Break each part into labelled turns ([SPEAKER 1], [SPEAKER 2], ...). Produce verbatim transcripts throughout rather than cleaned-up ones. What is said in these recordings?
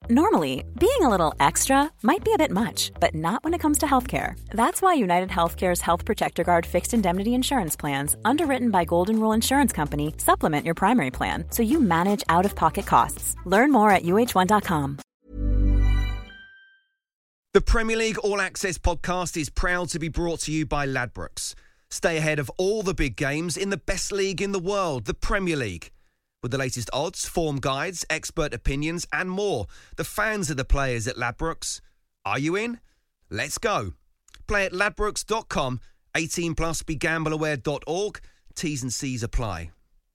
[SPEAKER 1] Normally, being a little extra might be a bit much, but not when it comes to healthcare. That's why United Healthcare's Health Protector Guard fixed indemnity insurance plans, underwritten by Golden Rule Insurance Company, supplement your primary plan so you manage out-of-pocket costs. Learn more at U H one dot com.
[SPEAKER 2] The Premier League All Access podcast is proud to be brought to you by Ladbrokes. Stay ahead of all the big games in the best league in the world, the Premier League. With the latest odds, form guides, expert opinions and more, the fans are the players at Ladbrokes. Are you in? Let's go. Play at ladbrokes dot com, eighteen plus, be gamble aware dot org. T's and C's apply.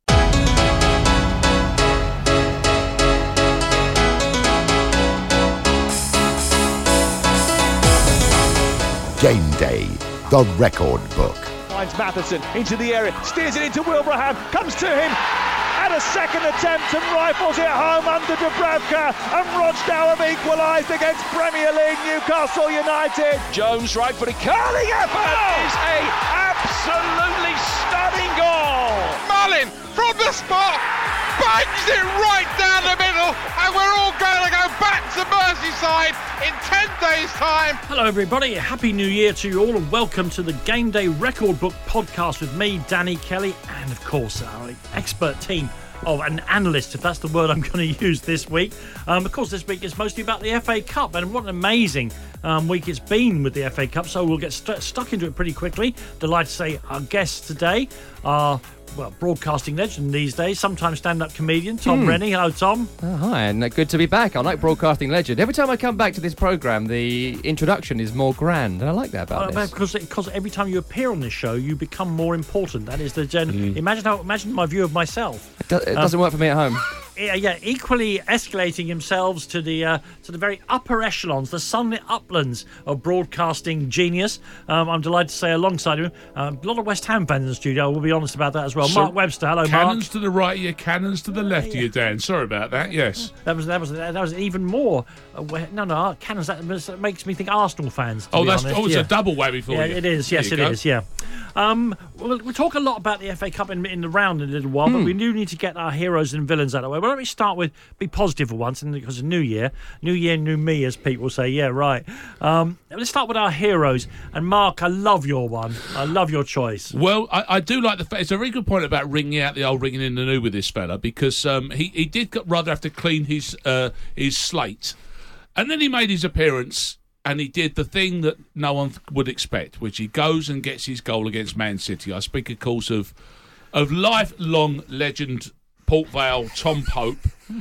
[SPEAKER 3] Game Day, the record book.
[SPEAKER 4] Finds Matheson into the area, steers it into Wilbraham, comes to him, at a second attempt and rifles it home under Dubravka, and Rochdale have equalised against Premier League Newcastle United. Jones right-footed curling effort oh! is a absolutely stunning goal.
[SPEAKER 5] Mullin from the spot bangs it right down the middle, and we're all going to go back to Merseyside in ten days' time.
[SPEAKER 6] Hello everybody, Happy New Year to you all, and welcome to the Game Day Record Book podcast with me, Danny Kelly, and of course our expert team of an analyst, if that's the word I'm going to use this week. Um, of course, this week is mostly about the F A Cup, and what an amazing um, week it's been with the F A Cup, so we'll get st- stuck into it pretty quickly. Delighted to say our guests today are, well, broadcasting legend these days, sometimes stand-up comedian, Tom
[SPEAKER 7] Hmm.
[SPEAKER 6] Rennie. Hello, Tom.
[SPEAKER 7] Oh, hi, and good to be back. I like broadcasting legend. Every time I come back to this programme, the introduction is more grand, and I like that about
[SPEAKER 6] Uh,
[SPEAKER 7] this.
[SPEAKER 6] because, because every time you appear on this show, you become more important. That is the gen.
[SPEAKER 7] Mm.
[SPEAKER 6] Imagine how. Imagine my view of myself.
[SPEAKER 7] It, do- it doesn't
[SPEAKER 6] Um,
[SPEAKER 7] work for me at home.
[SPEAKER 6] Yeah, yeah, equally escalating themselves to the uh, to the very upper echelons, the sunlit uplands of broadcasting genius. Um, I'm delighted to say, alongside him, um, a lot of West Ham fans in the studio. We'll be honest about that as well.
[SPEAKER 8] So,
[SPEAKER 6] Mark Webster, hello,
[SPEAKER 8] Cannons
[SPEAKER 6] Mark.
[SPEAKER 8] to the right of you, cannons to the left of you, Dan. Sorry about that. Yes.
[SPEAKER 6] That was that was that was even more. Uh, where- no, no, cannons. That, that makes me think Arsenal fans. To
[SPEAKER 8] Oh,
[SPEAKER 6] be
[SPEAKER 8] that's
[SPEAKER 6] honest.
[SPEAKER 8] oh, it's
[SPEAKER 6] yeah.
[SPEAKER 8] a double whammy for
[SPEAKER 6] Yeah,
[SPEAKER 8] you.
[SPEAKER 6] it is.
[SPEAKER 8] There
[SPEAKER 6] Yes,
[SPEAKER 8] you
[SPEAKER 6] it
[SPEAKER 8] go.
[SPEAKER 6] is. Yeah. Um, we'll, we'll talk a lot about the F A Cup in, in the round in a little while, but we do need to get our heroes and villains out of the way. Well, let me start with be positive for once, and because of New Year, New Year, new me, as people say. Yeah, right. Um, let's start with our heroes. And Mark, I love your one. I love your choice.
[SPEAKER 8] Well, I, I do like the fact. It's a very good point about ringing out the old ringing in the new with this fella, because um, he he did rather have to clean his uh, his slate, and then he made his appearance. And he did the thing that no one would expect, which he goes and gets his goal against Man City. I speak, of course, of of lifelong legend Port Vale Tom Pope,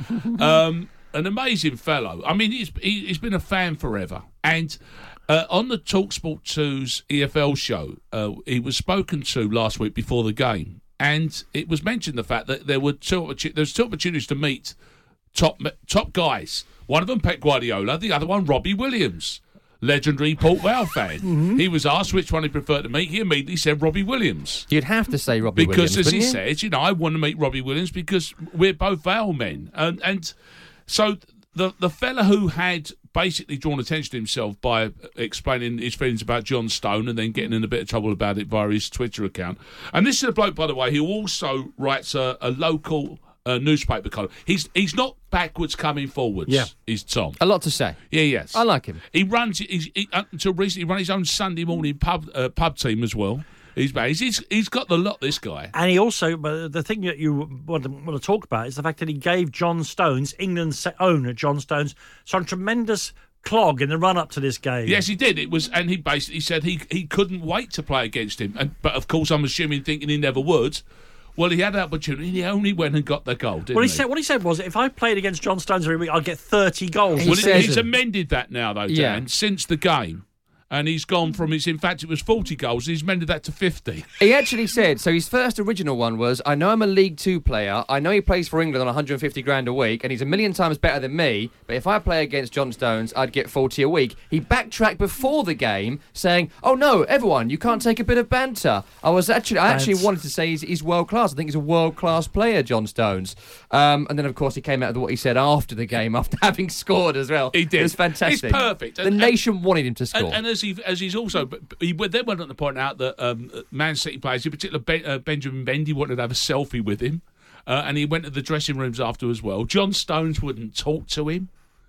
[SPEAKER 8] um, an amazing fellow. I mean, he's he, he's been a fan forever. And uh, on the TalkSport two's E F L show, uh, he was spoken to last week before the game, and it was mentioned the fact that there were two opportunities, there was two opportunities to meet top top guys. One of them, Pep Guardiola. The other one, Robbie Williams. Legendary Port Vale fan.
[SPEAKER 7] Mm-hmm.
[SPEAKER 8] He was asked which one he preferred to meet. He immediately said Robbie Williams.
[SPEAKER 7] You'd have to say Robbie
[SPEAKER 8] Because,
[SPEAKER 7] Williams,
[SPEAKER 8] as he
[SPEAKER 7] wouldn't you?
[SPEAKER 8] says, you know, I want to meet Robbie Williams because we're both Vale men. And, and so the the fella who had basically drawn attention to himself by explaining his feelings about John Stone and then getting in a bit of trouble about it via his Twitter account. And this is a bloke, by the way, who also writes a, a local uh, newspaper column. He's he's not backwards coming forwards,
[SPEAKER 7] Yeah.
[SPEAKER 8] is Tom.
[SPEAKER 7] A lot to say.
[SPEAKER 8] Yeah, yes.
[SPEAKER 7] I like him.
[SPEAKER 8] He runs, he's, he, uh, until recently, he ran his own Sunday morning pub uh, pub team as well. He's, he's he's got the lot, this guy.
[SPEAKER 6] And he also, but the thing that you want to, want to talk about is the fact that he gave John Stones, England's own John Stones, some tremendous clog in the run up to this game.
[SPEAKER 8] Yes, he did. It was, and he basically said he he couldn't wait to play against him. And but of course, I'm assuming thinking he never would. Well, he had an opportunity. He only went and got the goal, didn't
[SPEAKER 6] Well, he
[SPEAKER 8] he?
[SPEAKER 6] said what he said was, if I played against John Stones every week, I'd get thirty goals.
[SPEAKER 7] He
[SPEAKER 8] well,
[SPEAKER 7] says-
[SPEAKER 8] he's amended that now, though, Dan,
[SPEAKER 7] Yeah.
[SPEAKER 8] since the game. And he's gone from his, in fact, it was forty goals, and he's amended that to fifty.
[SPEAKER 7] He actually said, so his first original one was, I know I'm a League Two player, I know he plays for England on one hundred fifty grand a week, and he's a million times better than me, but if I play against John Stones, I'd get forty a week. He backtracked before the game, saying, oh no, everyone, you can't take a bit of banter. I was actually, I actually
[SPEAKER 6] Bant.
[SPEAKER 7] wanted to say he's, he's world class. I think he's a world class player, John Stones. Um, and then, of course, he came out with what he said after the game, after having scored as well.
[SPEAKER 8] He did.
[SPEAKER 7] It was fantastic.
[SPEAKER 8] It's perfect.
[SPEAKER 7] The
[SPEAKER 8] And-
[SPEAKER 7] nation wanted him to score.
[SPEAKER 8] And, and as he as he's also, but he then went on to point out that um, Man City players, in particular ben, uh, Benjamin Mendy, wanted to have a selfie with him, uh, and he went to the dressing rooms after as well. John Stones wouldn't talk to him.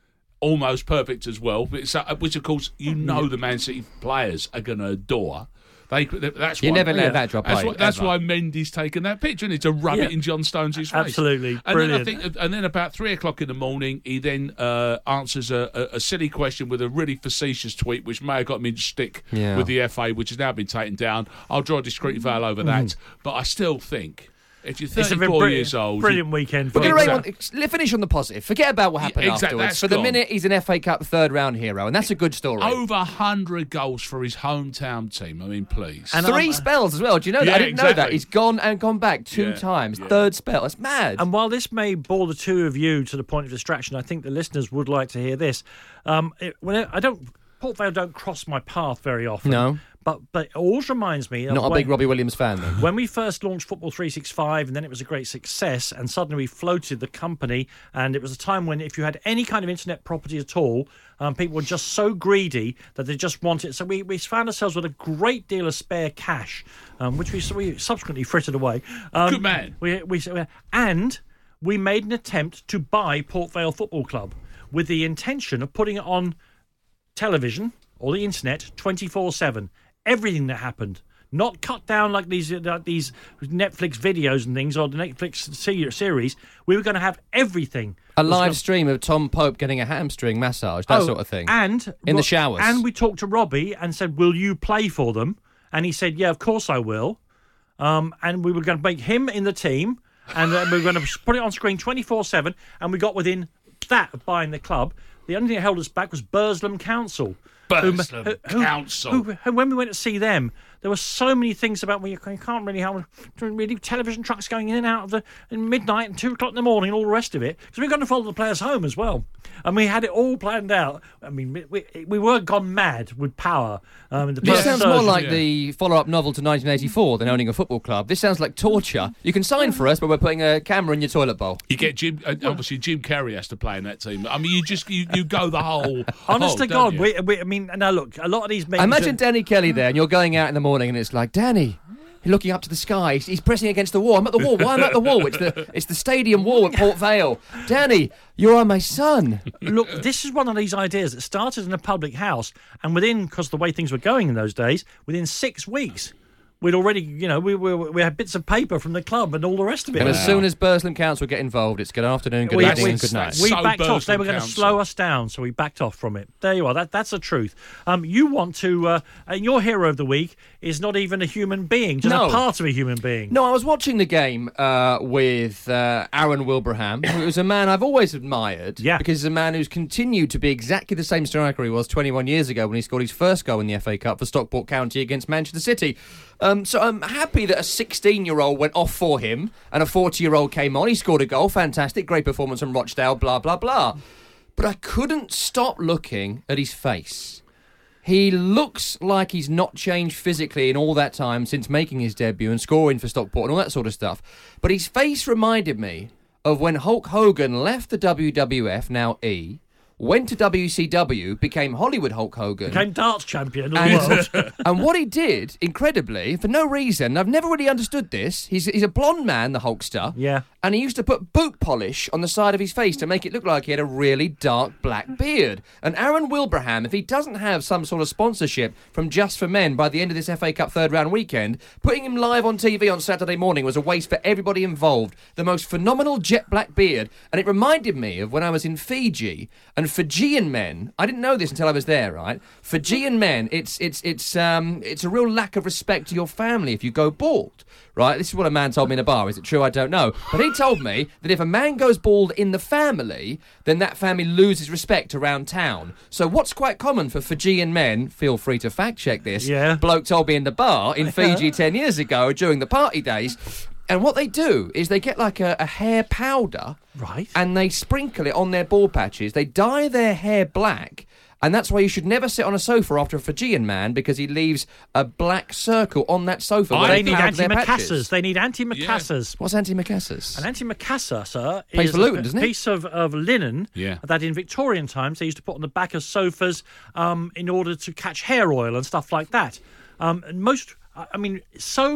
[SPEAKER 8] almost perfect as well, which, uh, which of course you know the Man City players are going to adore. They, that's
[SPEAKER 7] you
[SPEAKER 8] why,
[SPEAKER 7] never let
[SPEAKER 8] yeah,
[SPEAKER 7] that drop
[SPEAKER 8] That's,
[SPEAKER 7] away,
[SPEAKER 8] why, that's
[SPEAKER 7] ever.
[SPEAKER 8] why Mendy's taken that picture and it's to rub
[SPEAKER 6] Yeah.
[SPEAKER 8] it in John Stones' face.
[SPEAKER 6] Absolutely,
[SPEAKER 8] and
[SPEAKER 6] brilliant.
[SPEAKER 8] Then I think, and then about three o'clock in the morning, he then uh, answers a, a, a silly question with a really facetious tweet, which may have got him in stick
[SPEAKER 7] Yeah.
[SPEAKER 8] with the F A, which has now been taken down. I'll draw a discreet veil over that, but I still think. If you're
[SPEAKER 6] It's a
[SPEAKER 8] thirty-four
[SPEAKER 6] brilliant,
[SPEAKER 8] years old,
[SPEAKER 6] brilliant weekend. For
[SPEAKER 7] We're
[SPEAKER 6] us.
[SPEAKER 7] going to finish on the positive. Forget about what happened
[SPEAKER 8] Yeah, exact-
[SPEAKER 7] afterwards.
[SPEAKER 8] that's
[SPEAKER 7] For the
[SPEAKER 8] gone.
[SPEAKER 7] minute, he's an F A Cup third round hero, and that's a good story.
[SPEAKER 8] over one hundred goals for his hometown team. I mean, please.
[SPEAKER 6] And
[SPEAKER 7] Three
[SPEAKER 6] I'm-
[SPEAKER 7] spells as well. Do you know that?
[SPEAKER 8] Yeah,
[SPEAKER 7] I didn't know that.
[SPEAKER 8] exactly.
[SPEAKER 7] He's gone and gone back two
[SPEAKER 8] Yeah,
[SPEAKER 7] times.
[SPEAKER 8] yeah.
[SPEAKER 7] Third spell. That's mad.
[SPEAKER 6] And while this may bore the two of you to the point of distraction, I think the listeners would like to hear this. Um, it, when I don't, Port Vale don't cross my path very often.
[SPEAKER 7] No.
[SPEAKER 6] But but it always reminds me of
[SPEAKER 7] Not a
[SPEAKER 6] when,
[SPEAKER 7] big Robbie Williams fan, then.
[SPEAKER 6] when we first launched Football three sixty-five, and then it was a great success, and suddenly we floated the company, and it was a time when if you had any kind of internet property at all, um, people were just so greedy that they just wanted. So we, we found ourselves with a great deal of spare cash, um, which we, so we subsequently frittered away. Um,
[SPEAKER 8] Good man.
[SPEAKER 6] We, we, and we made an attempt to buy Port Vale Football Club with the intention of putting it on television or the internet twenty-four seven. Everything that happened, not cut down like these uh, these Netflix videos and things or the Netflix se- series. We were going to have everything.
[SPEAKER 7] A
[SPEAKER 6] Was
[SPEAKER 7] live
[SPEAKER 6] gonna-
[SPEAKER 7] stream of Tom Pope getting a hamstring massage, that
[SPEAKER 6] Oh,
[SPEAKER 7] sort of thing.
[SPEAKER 6] And
[SPEAKER 7] In the
[SPEAKER 6] Ro-
[SPEAKER 7] showers.
[SPEAKER 6] And we talked to Robbie and said, "Will you play for them?" And he said, "Yeah, of course I will." Um, and we were going to make him in the team, and uh, we were going to put it on screen twenty-four seven. And we got within that of buying the club. The only thing that held us back was Burslem Council.
[SPEAKER 8] Burslem
[SPEAKER 6] who- who-
[SPEAKER 8] Council.
[SPEAKER 6] Who, who, when we went to see them, there were so many things about well, you can't really have really television trucks going in and out of the in midnight and two o'clock in the morning and all the rest of it. Because we were going to follow the players home as well, and we had it all planned out. I mean, we we were gone mad with power. Um, in the
[SPEAKER 7] This
[SPEAKER 6] first
[SPEAKER 7] sounds more
[SPEAKER 6] surge.
[SPEAKER 7] like
[SPEAKER 8] yeah.
[SPEAKER 7] the follow-up novel to nineteen eighty-four than owning a football club. This sounds like torture. You can sign for us, but we're putting a camera in your toilet bowl.
[SPEAKER 8] You get Jim. Uh, obviously, Jim Carrey has to play in that team. I mean, you just you, you go the whole.
[SPEAKER 6] Honest
[SPEAKER 8] whole,
[SPEAKER 6] to
[SPEAKER 8] don't
[SPEAKER 6] God,
[SPEAKER 8] you?
[SPEAKER 6] we, we, I mean, now look, a lot of these.
[SPEAKER 7] I imagine
[SPEAKER 6] meetings are-
[SPEAKER 7] Danny Kelly there, and you're going out in the morning, and it's like, Danny, you're looking up to the sky. He's, he's pressing against the wall. I'm at the wall. Why am I at the wall? It's the it's the stadium wall at Port Vale. Danny, you are my son.
[SPEAKER 6] Look, this is one of these ideas that started in a public house, and within, because the way things were going in those days, within six weeks, we'd already, you know, we we, we had bits of paper from the club and all the rest of it.
[SPEAKER 7] And as soon as Burslem Council get involved, it's good afternoon, good
[SPEAKER 6] We-
[SPEAKER 7] evening,
[SPEAKER 6] we-
[SPEAKER 7] and good night.
[SPEAKER 6] We
[SPEAKER 8] So
[SPEAKER 6] backed off. They
[SPEAKER 8] Burslem
[SPEAKER 6] were going to
[SPEAKER 8] Council.
[SPEAKER 6] slow us down, so we backed off from it. There you are. That that's the truth. Um, you want to? Uh, and your hero of the week is not even a human being, just
[SPEAKER 7] No.
[SPEAKER 6] a part of a human being.
[SPEAKER 7] No, I was watching the game uh, with uh, Aaron Wilbraham, who was a man I've always admired.
[SPEAKER 6] Yeah.
[SPEAKER 7] Because he's a man who's continued to be exactly the same striker he was twenty-one years ago when he scored his first goal in the F A Cup for Stockport County against Manchester City. Um, so I'm happy that a sixteen-year-old went off for him and a forty-year-old came on. He scored a goal. Fantastic. Great performance from Rochdale, blah, blah, blah. But I couldn't stop looking at his face. He looks like he's not changed physically in all that time since making his debut and scoring for Stockport and all that sort of stuff. But his face reminded me of when Hulk Hogan left the W W F, now E, went to W C W, became Hollywood Hulk Hogan.
[SPEAKER 6] Became darts champion of the
[SPEAKER 7] And,
[SPEAKER 6] world.
[SPEAKER 7] and what he did, incredibly, for no reason, I've never really understood this. He's he's a blonde man, the Hulkster.
[SPEAKER 6] Yeah.
[SPEAKER 7] And he used to put boot polish on the side of his face to make it look like he had a really dark black beard. And Aaron Wilbraham, if he doesn't have some sort of sponsorship from Just for Men by the end of this F A Cup third round weekend, putting him live on T V on Saturday morning was a waste for everybody involved. The most phenomenal jet black beard. And it reminded me of when I was in Fiji, and Fijian men, I didn't know this until I was there, right? Fijian men, it's it's it's um it's a real lack of respect to your family if you go bald, right? This is what a man told me in a bar. Is it true? I don't know. But he told me that if a man goes bald in the family, then that family loses respect around town. So what's quite common for Fijian men, feel free to fact check this,
[SPEAKER 6] Yeah.
[SPEAKER 7] bloke told me in the bar in Fiji ten years ago during the party days. And what they do is they get like a, a hair powder,
[SPEAKER 6] Right.
[SPEAKER 7] and they sprinkle it on their bald patches. They dye their hair black, and that's why you should never sit on a sofa after a Fijian man, because he leaves a black circle on that sofa. where
[SPEAKER 6] they
[SPEAKER 7] they
[SPEAKER 6] need
[SPEAKER 7] powder their
[SPEAKER 6] antimacassars.
[SPEAKER 7] patches.
[SPEAKER 6] They need antimacassars.
[SPEAKER 7] What's antimacassars?
[SPEAKER 6] An antimacassar, sir,
[SPEAKER 7] Plays
[SPEAKER 6] is
[SPEAKER 7] for Luton,
[SPEAKER 6] a
[SPEAKER 7] doesn't it?
[SPEAKER 6] piece of, of linen
[SPEAKER 8] Yeah.
[SPEAKER 6] that in Victorian times they used to put on the back of sofas um, in order to catch hair oil and stuff like that. Um, and most, I I mean, so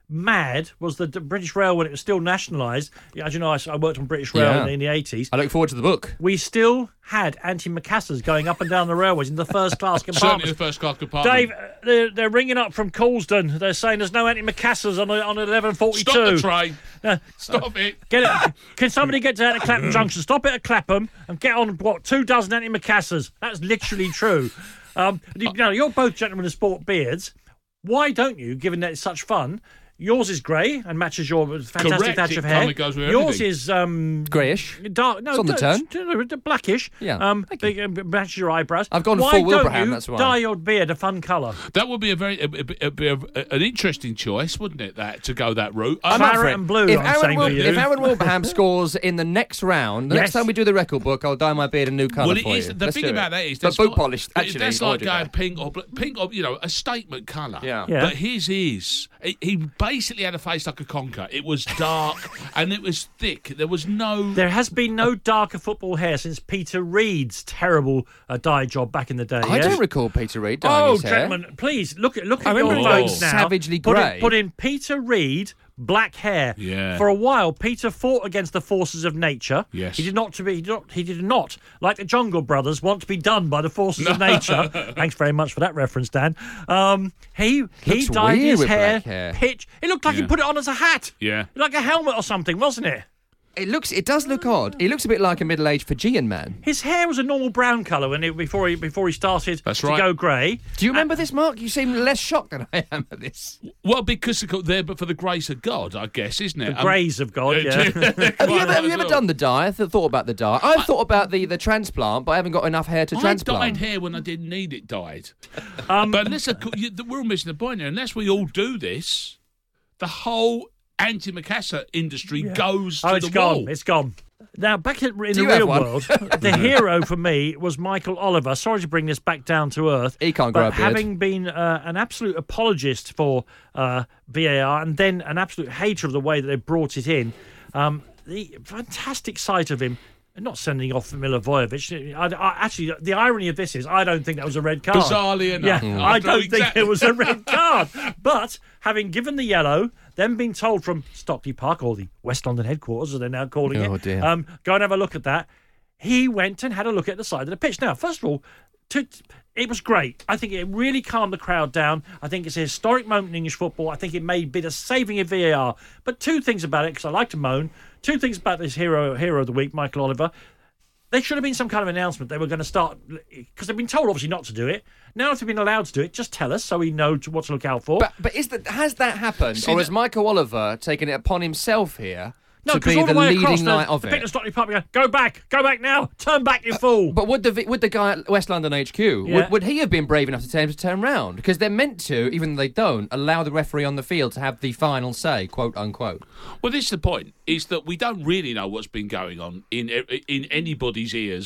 [SPEAKER 6] mad was the, the British Rail when it was still nationalised. As you know, I, I worked on British Rail
[SPEAKER 7] Yeah.
[SPEAKER 6] in, in the eighties.
[SPEAKER 7] I look forward to the book.
[SPEAKER 6] We still had anti-macassars going up and down the railways in the first class
[SPEAKER 8] Certainly
[SPEAKER 6] compartments.
[SPEAKER 8] the first class compartment.
[SPEAKER 6] Dave, uh, they're, they're ringing up from Colston. They're saying there's no anti-macassars on on eleven forty-two.
[SPEAKER 8] Stop the train.
[SPEAKER 6] Uh,
[SPEAKER 8] Stop it.
[SPEAKER 6] Get it. Can somebody get down to Clapham Junction? Stop it at Clapham and get on what two dozen anti-macassars. That's literally true. Um, you know, you're both gentlemen who sport beards. Why don't you, given that it's such fun? Yours is grey and matches your fantastic
[SPEAKER 8] Correct,
[SPEAKER 6] thatch
[SPEAKER 8] it
[SPEAKER 6] of hair.
[SPEAKER 8] kinda goes with
[SPEAKER 6] Yours
[SPEAKER 8] everything.
[SPEAKER 6] is um,
[SPEAKER 7] Greyish.
[SPEAKER 6] dark. No,
[SPEAKER 7] It's on the
[SPEAKER 6] d-
[SPEAKER 7] turn.
[SPEAKER 6] d- blackish.
[SPEAKER 7] Yeah,
[SPEAKER 6] Um,
[SPEAKER 7] thank
[SPEAKER 6] big, uh, matches your eyebrows.
[SPEAKER 7] I've gone
[SPEAKER 6] why
[SPEAKER 7] full
[SPEAKER 6] don't
[SPEAKER 7] Wilbraham,
[SPEAKER 6] you
[SPEAKER 7] that's why.
[SPEAKER 6] dye your beard a fun colour?
[SPEAKER 8] That would be a very a, a, a, a, a, an interesting choice, wouldn't it? That to go that route.
[SPEAKER 7] I'm
[SPEAKER 8] Um,
[SPEAKER 7] up
[SPEAKER 6] Claret
[SPEAKER 7] for it.
[SPEAKER 6] and blue,
[SPEAKER 7] If
[SPEAKER 6] I'm
[SPEAKER 7] Aaron,
[SPEAKER 6] saying
[SPEAKER 7] Wil-
[SPEAKER 6] for you.
[SPEAKER 7] if Aaron Wilbraham scores in the next round, the
[SPEAKER 6] Yes.
[SPEAKER 7] next time we do the record book, I'll dye my beard a new colour
[SPEAKER 8] well, it
[SPEAKER 7] for
[SPEAKER 8] is,
[SPEAKER 7] you.
[SPEAKER 8] the
[SPEAKER 7] Let's
[SPEAKER 8] thing
[SPEAKER 7] do
[SPEAKER 8] about
[SPEAKER 7] it.
[SPEAKER 8] that is,
[SPEAKER 7] but
[SPEAKER 8] that's
[SPEAKER 7] boot
[SPEAKER 8] not-
[SPEAKER 7] polished.
[SPEAKER 8] that-
[SPEAKER 7] Actually,
[SPEAKER 8] that's
[SPEAKER 7] I'll
[SPEAKER 8] like
[SPEAKER 7] do
[SPEAKER 8] going
[SPEAKER 7] that.
[SPEAKER 8] pink or bl- pink or you know a statement colour.
[SPEAKER 7] Yeah.
[SPEAKER 6] Yeah.
[SPEAKER 8] But his is he, he basically had a face like a conker. It was dark and it was thick. There was no.
[SPEAKER 6] There has been no darker football hair since Peter Reid's terrible uh, dye job back in the day.
[SPEAKER 7] I
[SPEAKER 6] yes?
[SPEAKER 7] don't recall Peter Reid dyeing
[SPEAKER 6] Oh,
[SPEAKER 7] his hair.
[SPEAKER 6] gentlemen, please look at look
[SPEAKER 7] I
[SPEAKER 6] at your
[SPEAKER 7] remember it
[SPEAKER 6] votes
[SPEAKER 7] being
[SPEAKER 6] now.
[SPEAKER 7] savagely
[SPEAKER 6] Put in-
[SPEAKER 7] grey.
[SPEAKER 6] Put in Peter Reid, black hair.
[SPEAKER 8] Yeah.
[SPEAKER 6] For a while, Peter fought against the forces of nature.
[SPEAKER 8] Yes.
[SPEAKER 6] He did not to be. He did not, he did not like the Jungle Brothers want to be done by the forces of nature. Thanks very much for that reference, Dan. Um, he he
[SPEAKER 7] Looks
[SPEAKER 6] dyed
[SPEAKER 7] weird
[SPEAKER 6] his
[SPEAKER 7] with
[SPEAKER 6] hair,
[SPEAKER 7] black hair.
[SPEAKER 6] pitch. It looked like he
[SPEAKER 8] Yeah.
[SPEAKER 6] put it on as a hat.
[SPEAKER 8] Yeah.
[SPEAKER 6] Like a helmet or something, wasn't it?
[SPEAKER 7] It looks. It does look odd. He looks a bit like a middle-aged Fijian man.
[SPEAKER 6] His hair was a normal brown colour when it, before he before he started
[SPEAKER 8] That's
[SPEAKER 6] to
[SPEAKER 8] right.
[SPEAKER 6] go grey.
[SPEAKER 7] Do you remember this, Mark? You seem less shocked than I am at this.
[SPEAKER 8] Well, because they're but for the grace of God, I guess, isn't it?
[SPEAKER 6] The greys of God, yeah.
[SPEAKER 7] Have you ever, have you ever done the dye? I th- thought about the dye. I've thought about the, the transplant, but I haven't got enough hair to
[SPEAKER 8] I
[SPEAKER 7] transplant.
[SPEAKER 8] dyed hair when I didn't need it dyed.
[SPEAKER 6] Um,
[SPEAKER 8] but unless of course, you, we're all missing the point here. Unless we all do this, the whole anti-macassar industry goes to
[SPEAKER 6] Oh, it's
[SPEAKER 8] the
[SPEAKER 6] gone.
[SPEAKER 8] wall.
[SPEAKER 6] It's gone. Now, back in, in
[SPEAKER 7] Do
[SPEAKER 6] the
[SPEAKER 7] you have
[SPEAKER 6] real
[SPEAKER 7] one?
[SPEAKER 6] world, the hero for me was Michael Oliver. Sorry to bring this back down to earth.
[SPEAKER 7] He can't grow
[SPEAKER 6] but
[SPEAKER 7] a beard.
[SPEAKER 6] having been uh, an absolute apologist for uh, V A R and then an absolute hater of the way that they brought it in, um, the fantastic sight of him not sending off Milivojevic. I, I, actually, the irony of this is I don't think that was a red card.
[SPEAKER 8] Bizarrely enough.
[SPEAKER 6] Yeah,
[SPEAKER 8] Mm.
[SPEAKER 6] I
[SPEAKER 8] After
[SPEAKER 6] don't
[SPEAKER 8] exactly-
[SPEAKER 6] think it was a red card. But having given the yellow, then being told from Stockley Park, or the West London headquarters, as they're now calling
[SPEAKER 7] Oh,
[SPEAKER 6] it,
[SPEAKER 7] dear.
[SPEAKER 6] Um, go and have a look at that. He went and had a look at the side of the pitch. Now, first of all, to, it was great. I think it really calmed the crowd down. I think it's a historic moment in English football. I think it made a bit of saving of V A R. But two things about it, because I like to moan, two things about this hero hero of the week, Michael Oliver. There should have been some kind of announcement they were going to start, because they've been told obviously not to do it. Now if they've been allowed to do it, just tell us so we know to, what to look out for.
[SPEAKER 7] But but is that has that happened,
[SPEAKER 8] See,
[SPEAKER 7] or
[SPEAKER 8] that-
[SPEAKER 7] has Michael Oliver taken it upon himself here
[SPEAKER 6] no,
[SPEAKER 7] to
[SPEAKER 6] because
[SPEAKER 7] be
[SPEAKER 6] all
[SPEAKER 7] the
[SPEAKER 6] the way
[SPEAKER 7] leading
[SPEAKER 6] across
[SPEAKER 7] light
[SPEAKER 6] the,
[SPEAKER 7] of
[SPEAKER 6] the
[SPEAKER 7] it?
[SPEAKER 6] bit of Stockley Park, we go, go back, go back now, turn back, you fool.
[SPEAKER 7] But would the would the guy at West London H Q
[SPEAKER 6] Yeah.
[SPEAKER 7] would, would he have been brave enough to tell him to turn round? Because they're meant to, even though they don't, allow the referee on the field to have the final say, quote unquote.
[SPEAKER 8] Well, this is the point: is that we don't really know what's been going on in in anybody's ears,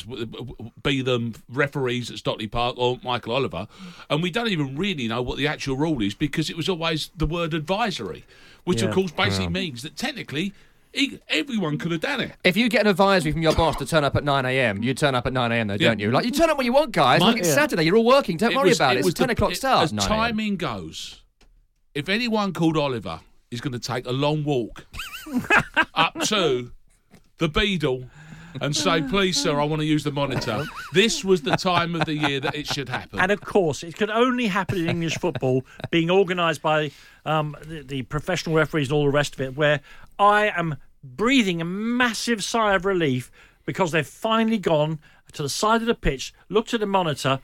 [SPEAKER 8] be them referees at Stockley Park or Michael Oliver, and we don't even really know what the actual rule is because it was always the word advisory, which
[SPEAKER 6] Yeah.
[SPEAKER 8] of course basically means that technically e- everyone could have done it.
[SPEAKER 7] If you get an advisory from your boss to turn up at nine a.m., you turn up at nine a.m. though,
[SPEAKER 8] Yeah.
[SPEAKER 7] don't you? Like, you turn up when you want, guys.
[SPEAKER 8] My-
[SPEAKER 7] like it's
[SPEAKER 6] Yeah.
[SPEAKER 7] Saturday, you're all working. Don't worry
[SPEAKER 8] was-
[SPEAKER 7] about it. It's
[SPEAKER 8] was
[SPEAKER 7] ten
[SPEAKER 8] the-
[SPEAKER 7] o'clock
[SPEAKER 8] it-
[SPEAKER 7] start.
[SPEAKER 8] As
[SPEAKER 7] nine a.m.
[SPEAKER 8] timing goes, if anyone called Oliver is going to take a long walk up to the Beadle and say, please, sir, I want to use the monitor, this was the time of the year that it should happen.
[SPEAKER 6] And of course, it could only happen in English football, being organised by um, the, the professional referees and all the rest of it, where I am breathing a massive sigh of relief because they've finally gone to the side of the pitch, looked at the monitor.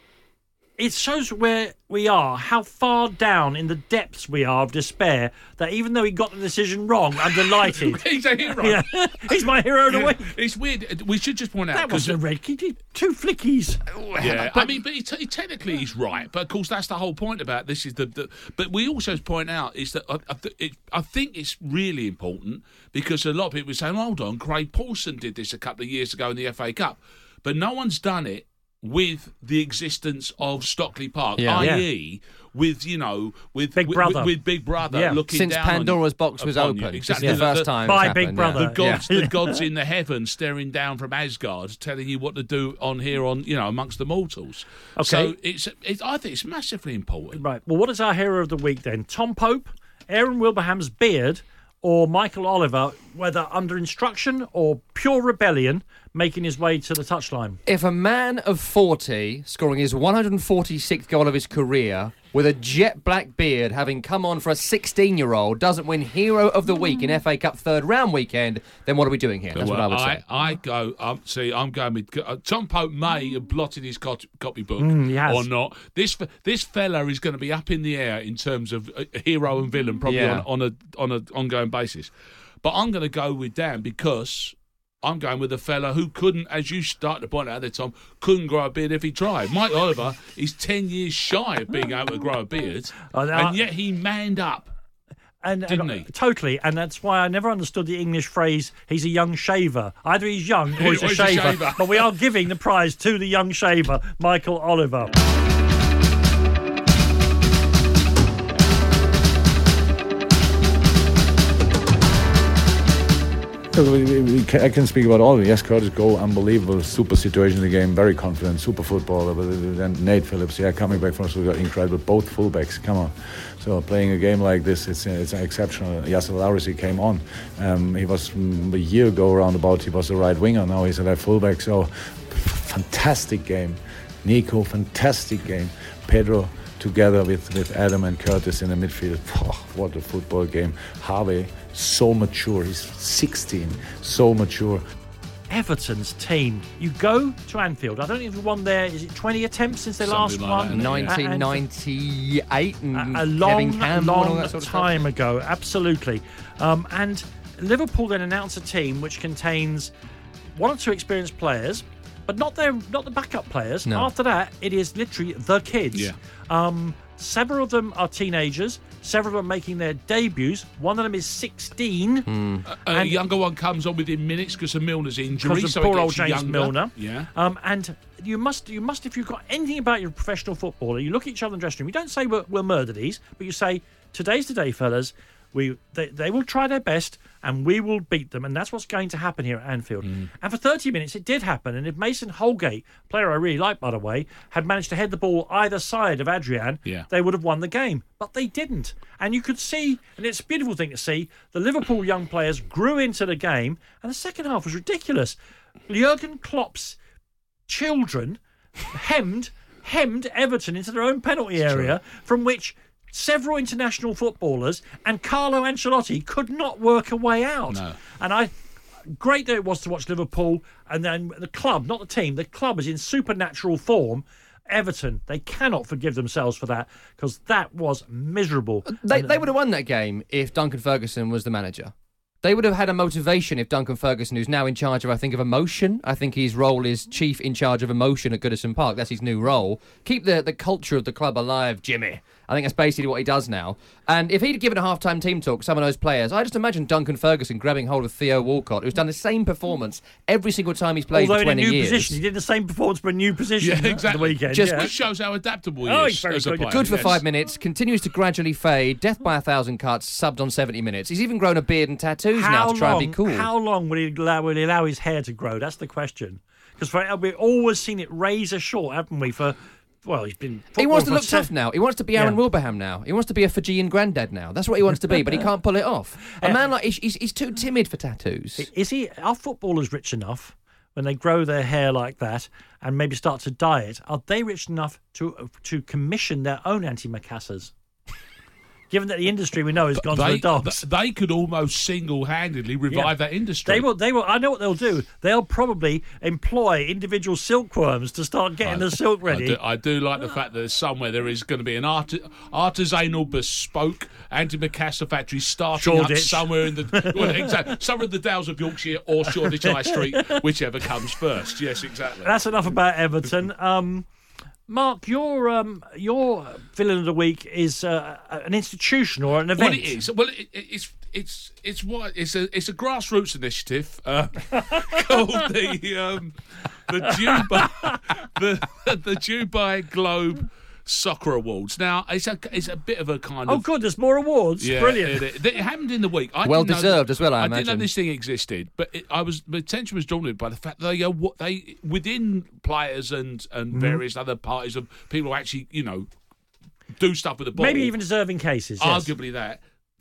[SPEAKER 6] It shows where we are, how far down in the depths we are of despair, that even though he got the decision wrong, I'm delighted.
[SPEAKER 8] He's a hero.
[SPEAKER 6] Yeah. He's my hero of the week.
[SPEAKER 8] It's weird. We should just point out
[SPEAKER 6] That wasn't a red. He did two flickies.
[SPEAKER 8] Yeah, I mean, but he t- technically he's right. But of course, that's the whole point about this. Is the, the but we also point out is that I, I, th- it, I think it's really important because a lot of people are saying, "Hold on, Craig Paulson did this a couple of years ago in the F A Cup," but no one's done it with the existence of Stockley Park,
[SPEAKER 7] Yeah.
[SPEAKER 8] that is, with you know, with
[SPEAKER 6] Big
[SPEAKER 8] with,
[SPEAKER 6] Brother.
[SPEAKER 8] with, with Big Brother
[SPEAKER 6] Yeah.
[SPEAKER 8] looking
[SPEAKER 7] Since
[SPEAKER 8] down on
[SPEAKER 7] Pandora's
[SPEAKER 8] you-
[SPEAKER 7] box was
[SPEAKER 8] upon you.
[SPEAKER 7] open.
[SPEAKER 8] Exactly,
[SPEAKER 7] This is the first time
[SPEAKER 6] By
[SPEAKER 7] it's
[SPEAKER 6] Big
[SPEAKER 7] happened,
[SPEAKER 6] Brother.
[SPEAKER 7] yeah.
[SPEAKER 8] the gods,
[SPEAKER 6] Yeah.
[SPEAKER 8] the gods in the heavens staring down from Asgard, telling you what to do on here, on you know, amongst the mortals.
[SPEAKER 6] Okay.
[SPEAKER 8] So it's, it's I think it's massively important.
[SPEAKER 6] Right. Well, what is our hero of the week then? Tom Pope Aaron Wilbraham's beard or Michael Oliver, whether under instruction or pure rebellion, making his way to the touchline?
[SPEAKER 7] If a man of forty, scoring his one hundred forty-sixth goal of his career, with a jet black beard, having come on for a sixteen-year-old, doesn't win Hero of the Week in F A Cup third round weekend, then what are we doing here? That's
[SPEAKER 8] well,
[SPEAKER 7] what I would say.
[SPEAKER 8] I, I go, um, see, I'm going with... Uh, Tom Pope may have blotted his copy, copybook
[SPEAKER 6] Mm, he has.
[SPEAKER 8] or not. This this fella is going to be up in the air in terms of uh, hero and villain, probably
[SPEAKER 7] Yeah.
[SPEAKER 8] on, on a on an ongoing basis. But I'm going to go with Dan because... I'm going with a fella who couldn't, as you started to point out there, Tom, couldn't grow a beard if he tried. Mike Oliver is ten years shy of being able to grow a beard,
[SPEAKER 6] Oh, no,
[SPEAKER 8] and yet he manned up.
[SPEAKER 6] And,
[SPEAKER 8] Didn't
[SPEAKER 6] and,
[SPEAKER 8] he?
[SPEAKER 6] Totally, and that's why I never understood the English phrase, he's a young shaver. Either he's young or he's,
[SPEAKER 8] Or
[SPEAKER 6] a,
[SPEAKER 8] he's a
[SPEAKER 6] shaver.
[SPEAKER 8] shaver.
[SPEAKER 6] But we are giving the prize to the young shaver, Michael Oliver.
[SPEAKER 9] We, we, we can, I can speak about all of it. Yes, Curtis Go, unbelievable, super situation in the game, very confident, super footballer. But then Nate Phillips, yeah, coming back from Australia, incredible. Both fullbacks, come on. So playing a game like this, it's it's exceptional. Yasser Laurisi came on. Um, he was mm, a year ago around about. He was a right winger. Now he's a left fullback. So fantastic game. Nico, fantastic game. Pedro, together with, with Adam and Curtis in the midfield. Oh, what a football game. Harvey, so mature. He's sixteen, so mature.
[SPEAKER 6] Everton's team. You go to Anfield. I don't know if you won there. Is it twenty attempts since they last
[SPEAKER 8] Something like
[SPEAKER 6] won?
[SPEAKER 8] that,
[SPEAKER 7] nineteen ninety-eight and
[SPEAKER 6] A, a
[SPEAKER 7] Kevin
[SPEAKER 6] long,
[SPEAKER 7] Campbell and all
[SPEAKER 6] long
[SPEAKER 7] that sort of
[SPEAKER 6] time
[SPEAKER 7] stuff.
[SPEAKER 6] ago. Absolutely. Um, and Liverpool then announce a team which contains one or two experienced players, but not their not the backup players.
[SPEAKER 7] No.
[SPEAKER 6] After that, it is literally the kids.
[SPEAKER 8] Yeah.
[SPEAKER 6] Um, several of them are teenagers. Several of them making their debuts. One of them is sixteen.
[SPEAKER 8] A
[SPEAKER 6] And-
[SPEAKER 8] younger one comes on within minutes because of Milner's injury.
[SPEAKER 6] Because of
[SPEAKER 8] so
[SPEAKER 6] poor
[SPEAKER 8] he
[SPEAKER 6] old
[SPEAKER 8] gets
[SPEAKER 6] James
[SPEAKER 8] younger.
[SPEAKER 6] Milner.
[SPEAKER 8] Yeah.
[SPEAKER 6] Um, and you must, you must, if you've got anything about your professional footballer, you look at each other in the dressing room. You don't say we'll, we'll murder these, but you say, today's the day, fellas. We they, they will try their best and we will beat them, and that's what's going to happen here at Anfield.
[SPEAKER 8] Mm.
[SPEAKER 6] And for thirty minutes it did happen, and if Mason Holgate, player I really like by the way, had managed to head the ball either side of Adrian,
[SPEAKER 8] Yeah.
[SPEAKER 6] they would have won the game. But they didn't. And you could see, and it's a beautiful thing to see, the Liverpool young players grew into the game, and the second half was ridiculous. Jurgen Klopp's children hemmed hemmed Everton into their own penalty area, from which several international footballers and Carlo Ancelotti could not work a way out.
[SPEAKER 8] No.
[SPEAKER 6] And I, great that it was to watch Liverpool, and then the club, not the team, the club is in supernatural form. Everton, they cannot forgive themselves for that, because that was miserable.
[SPEAKER 7] They,
[SPEAKER 6] And-
[SPEAKER 7] they would have won that game if Duncan Ferguson was the manager. They would have had a motivation if Duncan Ferguson, who's now in charge of, I think, of emotion. I think his role is chief in charge of emotion at Goodison Park. That's his new role. Keep the, the culture of the club alive, Jimmy. I think that's basically what he does now. And if he'd given a half-time team talk to some of those players, I just imagine Duncan Ferguson grabbing hold of Theo Walcott, who's done the same performance every single time he's played
[SPEAKER 6] Although
[SPEAKER 7] for twenty
[SPEAKER 6] in a new
[SPEAKER 7] years.
[SPEAKER 6] position, he did the same performance for a new position
[SPEAKER 8] Yeah,
[SPEAKER 6] at the
[SPEAKER 8] exactly.
[SPEAKER 6] weekend.
[SPEAKER 7] Just-
[SPEAKER 6] yeah.
[SPEAKER 8] Which shows how adaptable he
[SPEAKER 6] Oh,
[SPEAKER 8] is
[SPEAKER 6] he's very
[SPEAKER 8] as a
[SPEAKER 6] good.
[SPEAKER 8] player.
[SPEAKER 7] Good for
[SPEAKER 8] yes.
[SPEAKER 7] five minutes, continues to gradually fade, death by a thousand cuts, subbed on seventy minutes. He's even grown a beard and tattoos now to try
[SPEAKER 6] long,
[SPEAKER 7] and be cool.
[SPEAKER 6] How long will he allow, will he allow his hair to grow? That's the question. Because we've always seen it razor short, haven't we? For well, he's been.
[SPEAKER 7] He wants to
[SPEAKER 6] football
[SPEAKER 7] look
[SPEAKER 6] for
[SPEAKER 7] tough
[SPEAKER 6] se-
[SPEAKER 7] now. He wants to be Aaron
[SPEAKER 6] Yeah.
[SPEAKER 7] Wilbraham now. He wants to be a Fijian granddad now. That's what he wants to be, but he can't pull it off. A man like he's, he's, he's too timid for tattoos.
[SPEAKER 6] Is he? Are footballers rich enough when they grow their hair like that and maybe start to dye it? Are they rich enough to to commission their own antimacassars? Given that the industry we know has gone
[SPEAKER 8] They,
[SPEAKER 6] to the dogs.
[SPEAKER 8] th- they could almost single-handedly revive
[SPEAKER 6] Yeah.
[SPEAKER 8] that industry.
[SPEAKER 6] They will. They will. I know what they'll do. They'll probably employ individual silkworms to start getting the silk ready.
[SPEAKER 8] I do, I do like the fact that somewhere there is going to be an art, artisanal, bespoke antimacassar factory starting
[SPEAKER 6] Shoreditch.
[SPEAKER 8] up somewhere in the well, exactly, somewhere in the Dales of Yorkshire or Shoreditch High Street, whichever comes first. Yes, exactly.
[SPEAKER 6] That's enough about Everton. Um, Mark, your um, your villain of the week is uh, an institution or an event.
[SPEAKER 8] Well, it is. Well, it, it, it's it's it's what it's a it's a grassroots initiative uh, called the um, the Dubai the the Dubai Globe Soccer Awards. Now, it's a it's a bit of a kind
[SPEAKER 6] Oh,
[SPEAKER 8] of
[SPEAKER 6] good. There's more awards.
[SPEAKER 8] yeah,
[SPEAKER 6] Brilliant.
[SPEAKER 8] It, it, it happened in the week. I
[SPEAKER 7] Well
[SPEAKER 8] didn't know
[SPEAKER 7] deserved
[SPEAKER 8] that-
[SPEAKER 7] as well, I
[SPEAKER 8] I didn't know
[SPEAKER 7] imagine.
[SPEAKER 8] this thing existed, but it, I was my attention was drawn to it by the fact that they are what they within players and
[SPEAKER 6] Mm-hmm.
[SPEAKER 8] and various other parties of people who actually you know do stuff with the ball.
[SPEAKER 6] Maybe even deserving cases. Yes.
[SPEAKER 8] arguably that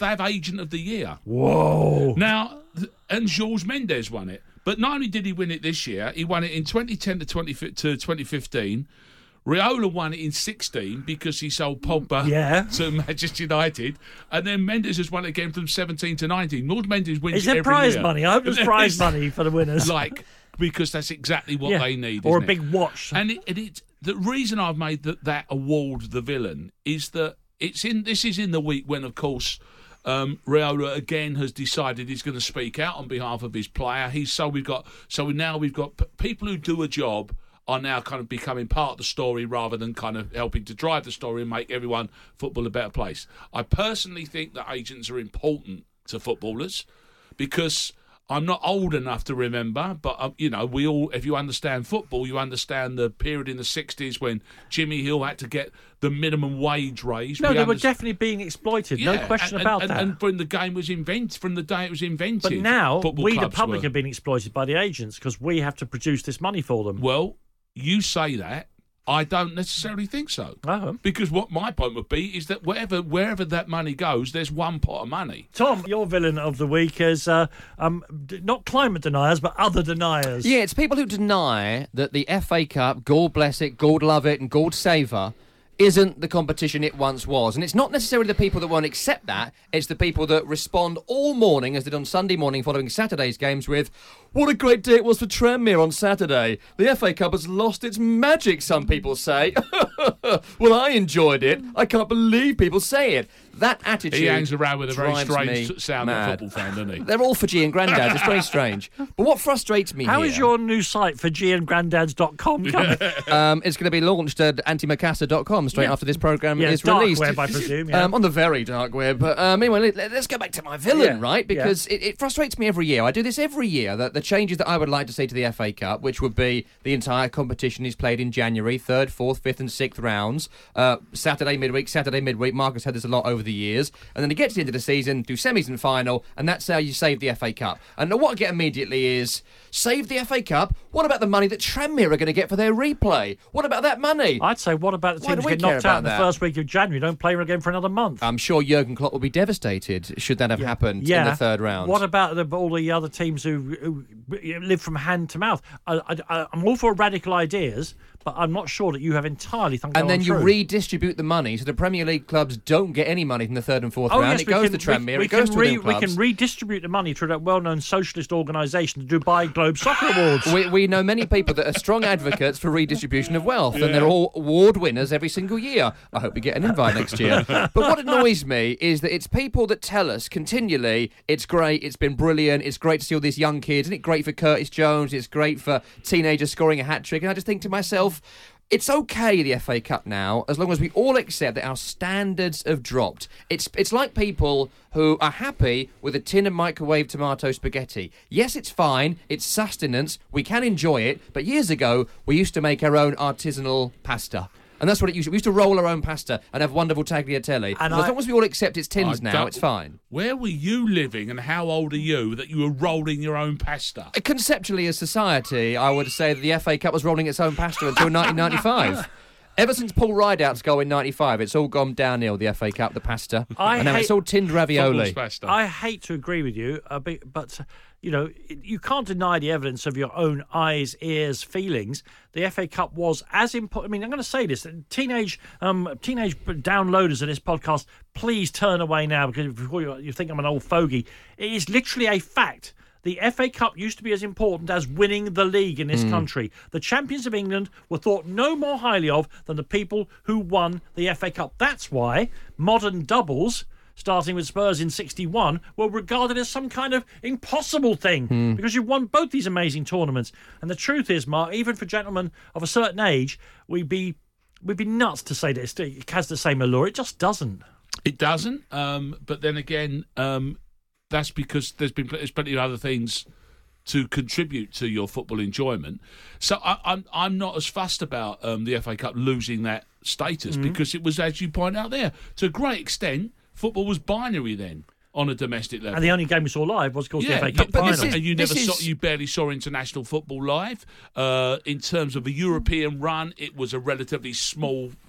[SPEAKER 8] they have Agent of the Year.
[SPEAKER 6] Whoa!
[SPEAKER 8] Now, and George Mendes won it. But not only did he win it this year, he won it in twenty ten to twenty to twenty fifteen. Raiola won it in sixteen because he sold Pogba
[SPEAKER 6] yeah.
[SPEAKER 8] to Manchester United, and then Mendes has won it again from seventeen to nineteen. George Mendes wins
[SPEAKER 6] Is
[SPEAKER 8] it
[SPEAKER 6] it
[SPEAKER 8] every
[SPEAKER 6] prize
[SPEAKER 8] year.
[SPEAKER 6] money? I hope there's prize money for the winners.
[SPEAKER 8] Like, because that's exactly what
[SPEAKER 6] yeah.
[SPEAKER 8] they need,
[SPEAKER 6] or
[SPEAKER 8] isn't
[SPEAKER 6] a big
[SPEAKER 8] it?
[SPEAKER 6] watch.
[SPEAKER 8] And it, it, it, the reason I've made that, that award the villain is that it's in. This is in the week when, of course, Um, Raiola again has decided he's going to speak out on behalf of his player. He's so we've got so now we've got p- people who do a job are now kind of becoming part of the story rather than kind of helping to drive the story and make everyone football a better place. I personally think that agents are important to footballers because I'm not old enough to remember, but um, you know, we all, if you understand football, you understand the period in the sixties when Jimmy Hill had to get the minimum wage raised.
[SPEAKER 6] No,
[SPEAKER 8] we
[SPEAKER 6] they were
[SPEAKER 8] underst-
[SPEAKER 6] definitely being exploited.
[SPEAKER 8] Yeah,
[SPEAKER 6] no question
[SPEAKER 8] and,
[SPEAKER 6] about
[SPEAKER 8] and,
[SPEAKER 6] that.
[SPEAKER 8] And when the game was invented, from the day it was invented,
[SPEAKER 6] but now
[SPEAKER 8] football
[SPEAKER 6] we, the
[SPEAKER 8] clubs
[SPEAKER 6] public,
[SPEAKER 8] were.
[SPEAKER 6] have been exploited by the agents because we have to produce this money for them.
[SPEAKER 8] Well, you say that. I don't necessarily think so.
[SPEAKER 6] Oh.
[SPEAKER 8] Because what my point would be is that wherever wherever that money goes, there's one pot of money.
[SPEAKER 6] Tom, your villain of the week is uh, um, d- not climate deniers, but other deniers.
[SPEAKER 7] Yeah, it's people who deny that the F A Cup, God bless it, God love it, and God save her, isn't the competition it once was. And it's not necessarily the people that won't accept that, it's the people that respond all morning, as they did on Sunday morning following Saturday's games, with, what a great day it was for Tranmere on Saturday. The F A Cup has lost its magic, some people say. Well, I enjoyed it. I can't believe people say it. That attitude
[SPEAKER 8] He hangs around with a very
[SPEAKER 7] drives
[SPEAKER 8] strange
[SPEAKER 7] me
[SPEAKER 8] sounding
[SPEAKER 7] mad.
[SPEAKER 8] football fan, doesn't he?
[SPEAKER 7] They're all for G and Grandad. It's very strange. But what frustrates me
[SPEAKER 6] How
[SPEAKER 7] here...
[SPEAKER 6] is your new site for g and granddads dot com coming?
[SPEAKER 7] Um, it's going to be launched at antimacassar dot com straight
[SPEAKER 6] Yeah.
[SPEAKER 7] after this programme
[SPEAKER 6] Yeah,
[SPEAKER 7] is
[SPEAKER 6] dark
[SPEAKER 7] released.
[SPEAKER 6] web, I presume, yeah.
[SPEAKER 7] Um, on the very dark web. But um, anyway, let, let's go back to my villain,
[SPEAKER 6] Yeah,
[SPEAKER 7] right?
[SPEAKER 6] yeah.
[SPEAKER 7] Because it, it frustrates me every year. I do this every year. That the changes that I would like to see to the F A Cup, which would be the entire competition is played in January, third, fourth, fifth, and sixth rounds. Uh, Saturday midweek, Saturday midweek. Marcus had this a lot over the years, and then you get to the end of the season, do semis and final, and that's how you save the F A Cup. And what I get immediately is, save the F A Cup? What about the money that Tranmere are going to get for their replay? What about that money?
[SPEAKER 6] I'd say, what about the
[SPEAKER 7] Why
[SPEAKER 6] teams
[SPEAKER 7] do we
[SPEAKER 6] get
[SPEAKER 7] care
[SPEAKER 6] knocked out in
[SPEAKER 7] about
[SPEAKER 6] the
[SPEAKER 7] that?
[SPEAKER 6] first week of January? Don't play again for another month.
[SPEAKER 7] I'm sure Jurgen Klopp will be devastated should that have happened
[SPEAKER 6] yeah.
[SPEAKER 7] in the third round.
[SPEAKER 6] What about the, all the other teams who, who live from hand to mouth? I, I, I'm all for radical ideas, but I'm not sure that you have entirely thunk
[SPEAKER 7] and
[SPEAKER 6] that
[SPEAKER 7] then
[SPEAKER 6] on
[SPEAKER 7] you
[SPEAKER 6] through.
[SPEAKER 7] redistribute the money so the Premier League clubs don't get any money from the third and fourth
[SPEAKER 6] Oh,
[SPEAKER 7] round.
[SPEAKER 6] yes,
[SPEAKER 7] it
[SPEAKER 6] we
[SPEAKER 7] goes
[SPEAKER 6] can-
[SPEAKER 7] to Tranmere,
[SPEAKER 6] we, we
[SPEAKER 7] it goes
[SPEAKER 6] can
[SPEAKER 7] to
[SPEAKER 6] re,
[SPEAKER 7] the
[SPEAKER 6] We
[SPEAKER 7] clubs.
[SPEAKER 6] can redistribute the money through that well-known socialist organisation, the Dubai Globe Soccer Awards.
[SPEAKER 7] We, we know many people that are strong advocates for redistribution of wealth, and they're all award winners every single year. I hope we get an invite next year. But what annoys me is that it's people that tell us continually, it's great, it's been brilliant, it's great to see all these young kids, isn't it great for Curtis Jones, it's great for teenagers scoring a hat-trick, and I just think to myself, it's okay, the F A Cup now, as long as we all accept that our standards have dropped. It's it's like people who are happy with a tin of microwave tomato spaghetti. Yes, it's fine, it's sustenance, we can enjoy it, but years ago, we used to make our own artisanal pasta. And that's what it used to be. We used to roll our own pasta and have wonderful tagliatelle.
[SPEAKER 6] And
[SPEAKER 7] as
[SPEAKER 6] I-
[SPEAKER 7] long as we all accept it's tins
[SPEAKER 8] I
[SPEAKER 7] now,
[SPEAKER 8] don't-
[SPEAKER 7] it's fine.
[SPEAKER 8] Where were you living and how old are you that you were rolling your own pasta?
[SPEAKER 7] Conceptually, as society, I would say that the F A Cup was rolling its own pasta until nineteen ninety-five. Ever since Paul Rideout's goal in ninety-five, it's all gone downhill, the F A Cup, the pasta.
[SPEAKER 6] I
[SPEAKER 7] and now
[SPEAKER 6] hate-
[SPEAKER 7] it's all tinned ravioli.
[SPEAKER 8] Football's pasta.
[SPEAKER 6] I hate to agree with you, uh, but, but you know, you can't deny the evidence of your own eyes, ears, feelings. The F A Cup was as important. I mean, I'm going to say this: teenage, um, teenage downloaders of this podcast, please turn away now because before you, you think I'm an old fogey. It is literally a fact. The F A Cup used to be as important as winning the league in this country. The champions of England were thought no more highly of than the people who won the F A Cup. That's why modern doubles, starting with Spurs in sixty-one, were regarded as some kind of impossible thing because you've won both these amazing tournaments. And the truth is, Mark, even for gentlemen of a certain age, we'd be we'd be nuts to say that it has the same allure. It just doesn't.
[SPEAKER 8] It doesn't, um, but then again, um, that's because there's been there's plenty of other things to contribute to your football enjoyment. So I, I'm I'm not as fussed about um, the F A Cup losing that status because it was, as you point out there, to a great extent, football was binary then on a domestic level.
[SPEAKER 6] And the only game we saw live was, of course, the F A
[SPEAKER 8] yeah,
[SPEAKER 6] Cup
[SPEAKER 8] but
[SPEAKER 6] final.
[SPEAKER 8] this is- and you never
[SPEAKER 7] this
[SPEAKER 8] saw,
[SPEAKER 7] is-
[SPEAKER 8] you barely saw international football live. Uh, in terms of a European run, it was a relatively small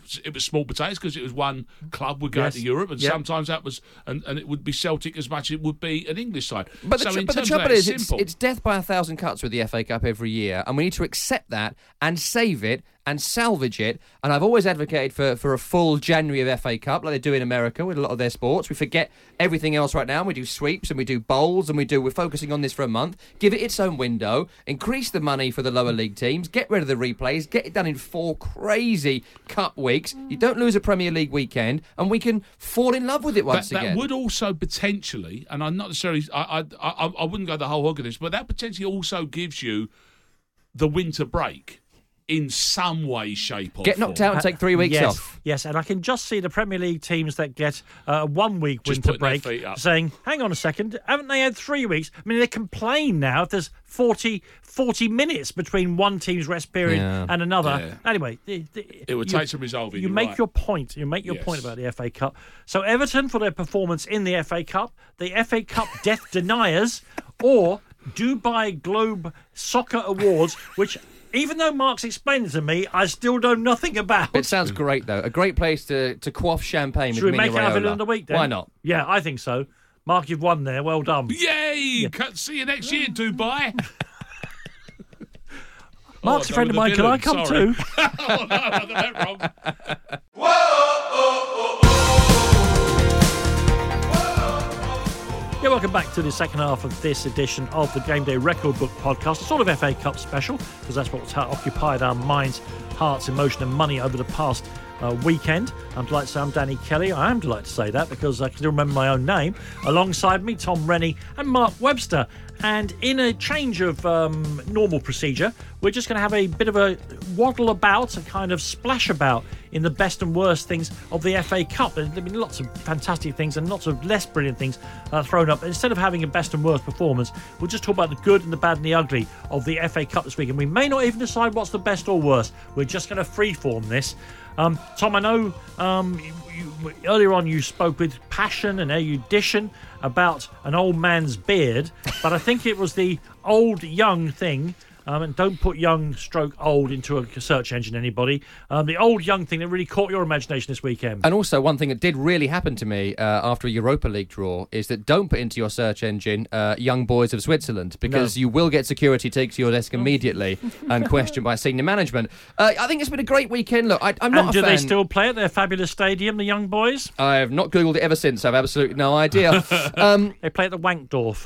[SPEAKER 8] it was small potatoes because it was one club would go
[SPEAKER 6] Yes.
[SPEAKER 8] to Europe, and
[SPEAKER 6] Yep.
[SPEAKER 8] sometimes that was, and, and it would be Celtic as much as it would be an English side.
[SPEAKER 7] But the,
[SPEAKER 8] so
[SPEAKER 7] tr-
[SPEAKER 8] in
[SPEAKER 7] but the
[SPEAKER 8] terms of
[SPEAKER 7] trouble
[SPEAKER 8] that,
[SPEAKER 7] is, it's,
[SPEAKER 8] simple.
[SPEAKER 7] it's death by a thousand cuts with the F A Cup every year, and we need to accept that and save it and salvage it. And I've always advocated for, for a full January of F A Cup, like they do in America with a lot of their sports. We forget everything else right now, and we do sweeps and we do bowls, and we do. We're focusing on this for a month. Give it its own window. Increase the money for the lower league teams. Get rid of the replays. Get it done in four crazy cup weeks. You don't lose a Premier League weekend, and we can fall in love with it once
[SPEAKER 8] that,
[SPEAKER 7] again.
[SPEAKER 8] That would also potentially, and I'm not necessarily, I, I, I, I wouldn't go the whole hog of this, but that potentially also gives you the winter break in some way, shape, or
[SPEAKER 7] Get knocked
[SPEAKER 8] form.
[SPEAKER 7] out and take three weeks
[SPEAKER 6] yes,
[SPEAKER 7] off.
[SPEAKER 6] Yes, and I can just see the Premier League teams that get uh, one week
[SPEAKER 8] Just
[SPEAKER 6] winter
[SPEAKER 8] putting their
[SPEAKER 6] break
[SPEAKER 8] feet up.
[SPEAKER 6] saying, hang on a second, haven't they had three weeks? I mean, they complain now if there's forty, forty minutes between one team's rest period
[SPEAKER 7] Yeah.
[SPEAKER 6] and another.
[SPEAKER 8] Yeah.
[SPEAKER 6] Anyway, the, the,
[SPEAKER 8] It would
[SPEAKER 6] you,
[SPEAKER 8] take some resolving.
[SPEAKER 6] You
[SPEAKER 8] you're
[SPEAKER 6] make
[SPEAKER 8] right.
[SPEAKER 6] your point. You make your
[SPEAKER 8] Yes.
[SPEAKER 6] point about the F A Cup. So Everton for their performance in the F A Cup, the F A Cup Death Deniers, or Dubai Globe Soccer Awards, which, even though Mark's explained it to me, I still know nothing about.
[SPEAKER 7] It sounds great, though. A great place to, to quaff champagne
[SPEAKER 6] Should
[SPEAKER 7] with
[SPEAKER 6] we
[SPEAKER 7] Mini
[SPEAKER 6] make it our villain
[SPEAKER 7] Raiola.
[SPEAKER 6] of the week then?
[SPEAKER 7] Why not?
[SPEAKER 6] Yeah, I think so. Mark, you've won there. Well done.
[SPEAKER 8] Yay! Cut- See you next year, Dubai.
[SPEAKER 6] Mark's
[SPEAKER 8] Oh,
[SPEAKER 6] a friend of
[SPEAKER 8] the
[SPEAKER 6] mine. Can I
[SPEAKER 8] villain,
[SPEAKER 6] come
[SPEAKER 8] sorry.
[SPEAKER 6] too?
[SPEAKER 8] Oh, no, I got that wrong.
[SPEAKER 6] Yeah, welcome back to the second half of this edition of the Game Day Record Book Podcast, a sort of F A Cup special, because that's what's occupied our minds, hearts, emotion and money over the past uh, weekend. I'm delighted to say I'm Danny Kelly. I am delighted to say that because I can still remember my own name. Alongside me, Tom Rennie and Mark Webster. And in a change of um, normal procedure, we're just going to have a bit of a waddle about, a kind of splash about in the best and worst things of the F A Cup. There's been lots of fantastic things and lots of less brilliant things uh, thrown up. Instead of having a best and worst performance, we'll just talk about the good and the bad and the ugly of the F A Cup this week. And we may not even decide what's the best or worst. We're just going to freeform this. Um, Tom, I know um, you, you, earlier on you spoke with passion and erudition about an old man's beard, but I think it was the old young thing. Um, and don't put young stroke old into a search engine, anybody. Um, the old young thing that really caught your imagination this weekend.
[SPEAKER 7] And also, one thing that did really happen to me uh, after a Europa League draw is that don't put into your search engine uh, Young Boys of Switzerland, because
[SPEAKER 6] No.
[SPEAKER 7] you will get security take to your desk immediately and questioned by senior management. Uh, I think it's been a great weekend. Look, I, I'm not
[SPEAKER 6] and
[SPEAKER 7] a
[SPEAKER 6] do
[SPEAKER 7] fan.
[SPEAKER 6] they still play at their fabulous stadium, the young boys?
[SPEAKER 7] I have not Googled it ever since. I have absolutely no idea. um,
[SPEAKER 6] They play at the Wankdorf.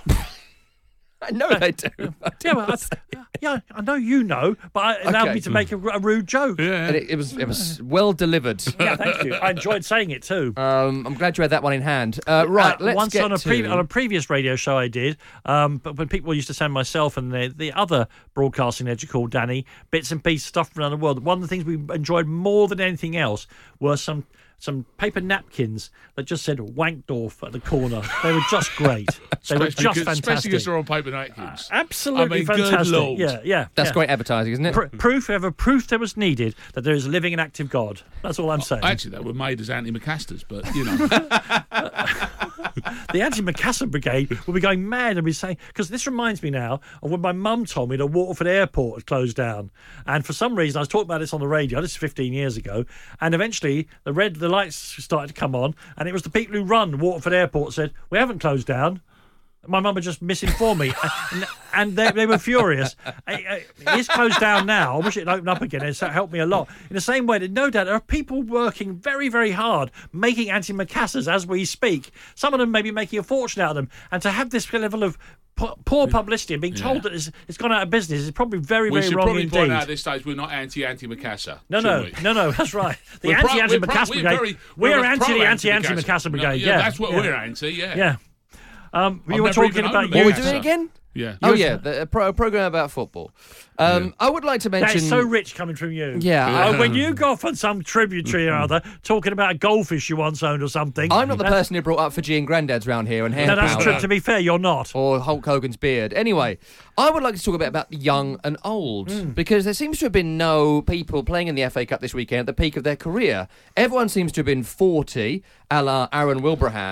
[SPEAKER 7] I know they do. I do
[SPEAKER 6] yeah, well, I, yeah, I know you know, but it allowed
[SPEAKER 7] Okay.
[SPEAKER 6] me to make a, a rude joke.
[SPEAKER 8] Yeah.
[SPEAKER 7] And it, it was it was well delivered.
[SPEAKER 6] Yeah, thank you. I enjoyed saying it too.
[SPEAKER 7] Um, I'm glad you had that one in hand. Uh, right,
[SPEAKER 6] Uh,
[SPEAKER 7] let's
[SPEAKER 6] once
[SPEAKER 7] get
[SPEAKER 6] on a,
[SPEAKER 7] to...
[SPEAKER 6] pre- on a previous radio show I did, um, but when people used to send myself and the, the other broadcasting editor called Danny bits and pieces stuff from around the world, one of the things we enjoyed more than anything else were some some paper napkins that just said Wankdorf at the corner. They were just great. They were
[SPEAKER 8] Especially
[SPEAKER 6] just
[SPEAKER 8] 'cause- Especially
[SPEAKER 6] fantastic.
[SPEAKER 8] because they're on paper napkins.
[SPEAKER 6] Absolutely
[SPEAKER 8] I mean, good
[SPEAKER 6] fantastic.
[SPEAKER 8] Lord.
[SPEAKER 6] Yeah, yeah.
[SPEAKER 7] That's
[SPEAKER 6] yeah.
[SPEAKER 7] great advertising, isn't it?
[SPEAKER 6] Pr- proof, ever proof there was needed that there is a living and active God. That's all I'm saying.
[SPEAKER 8] Actually, they were made as anti-Macasters, but, you know.
[SPEAKER 6] The anti-Macassar brigade will be going mad and be saying, because this reminds me now of when my mum told me that Waterford Airport had closed down, and for some reason I was talking about this on the radio. This is fifteen years ago, and eventually the red the lights started to come on, and it was the people who run Waterford Airport said, "We haven't closed down." My mum had just misinformed me, and, and they, they were furious. It's closed down now. I wish it'd open up again. It's helped me a lot. In the same way that no doubt there are people working very, very hard making anti-Macassars as we speak. Some of them may be making a fortune out of them. And to have this level of p- poor publicity and being told
[SPEAKER 8] Yeah.
[SPEAKER 6] that it's, it's gone out of business is probably very,
[SPEAKER 8] We
[SPEAKER 6] very
[SPEAKER 8] should
[SPEAKER 6] wrong
[SPEAKER 8] probably
[SPEAKER 6] indeed.
[SPEAKER 8] point out at this stage we're not anti-anti-Macassar.
[SPEAKER 6] No,
[SPEAKER 8] should
[SPEAKER 6] no,
[SPEAKER 8] we?
[SPEAKER 6] no, no, that's right. The
[SPEAKER 8] We're pro-
[SPEAKER 6] anti-anti-Macassar
[SPEAKER 8] we're pro-
[SPEAKER 6] brigade.
[SPEAKER 8] we're very-
[SPEAKER 6] We're,
[SPEAKER 8] we're
[SPEAKER 6] anti the
[SPEAKER 8] pro-anti-Macassar.
[SPEAKER 6] anti-anti-Macassar brigade.
[SPEAKER 8] No,
[SPEAKER 6] Yeah,
[SPEAKER 8] yeah, that's what
[SPEAKER 6] yeah.
[SPEAKER 8] we're anti, yeah.
[SPEAKER 6] Yeah. Um,
[SPEAKER 8] I've
[SPEAKER 6] you were
[SPEAKER 8] never
[SPEAKER 6] talking
[SPEAKER 8] even
[SPEAKER 6] about
[SPEAKER 8] owned
[SPEAKER 7] What
[SPEAKER 8] a
[SPEAKER 7] are we
[SPEAKER 6] you.
[SPEAKER 8] Macassar.
[SPEAKER 7] doing again?
[SPEAKER 8] Yeah.
[SPEAKER 7] Oh, yeah, the, a, pro, a program about football. Um, I would like to mention...
[SPEAKER 6] That is so rich coming from you.
[SPEAKER 7] Yeah.
[SPEAKER 6] Oh, when you go off on some tributary or other talking about a goldfish you once owned or something.
[SPEAKER 7] I'm not the
[SPEAKER 6] that's-
[SPEAKER 7] person who brought up Fijian granddads round here and hair
[SPEAKER 6] No, that's
[SPEAKER 7] powder.
[SPEAKER 6] true. To be fair, you're not.
[SPEAKER 7] Or Hulk Hogan's beard. Anyway, I would like to talk a bit about the young and old,
[SPEAKER 6] Hmm.
[SPEAKER 7] because there seems to have been no people playing in the F A Cup this weekend at the peak of their career. Everyone seems to have been forty, a la Aaron Wilbraham,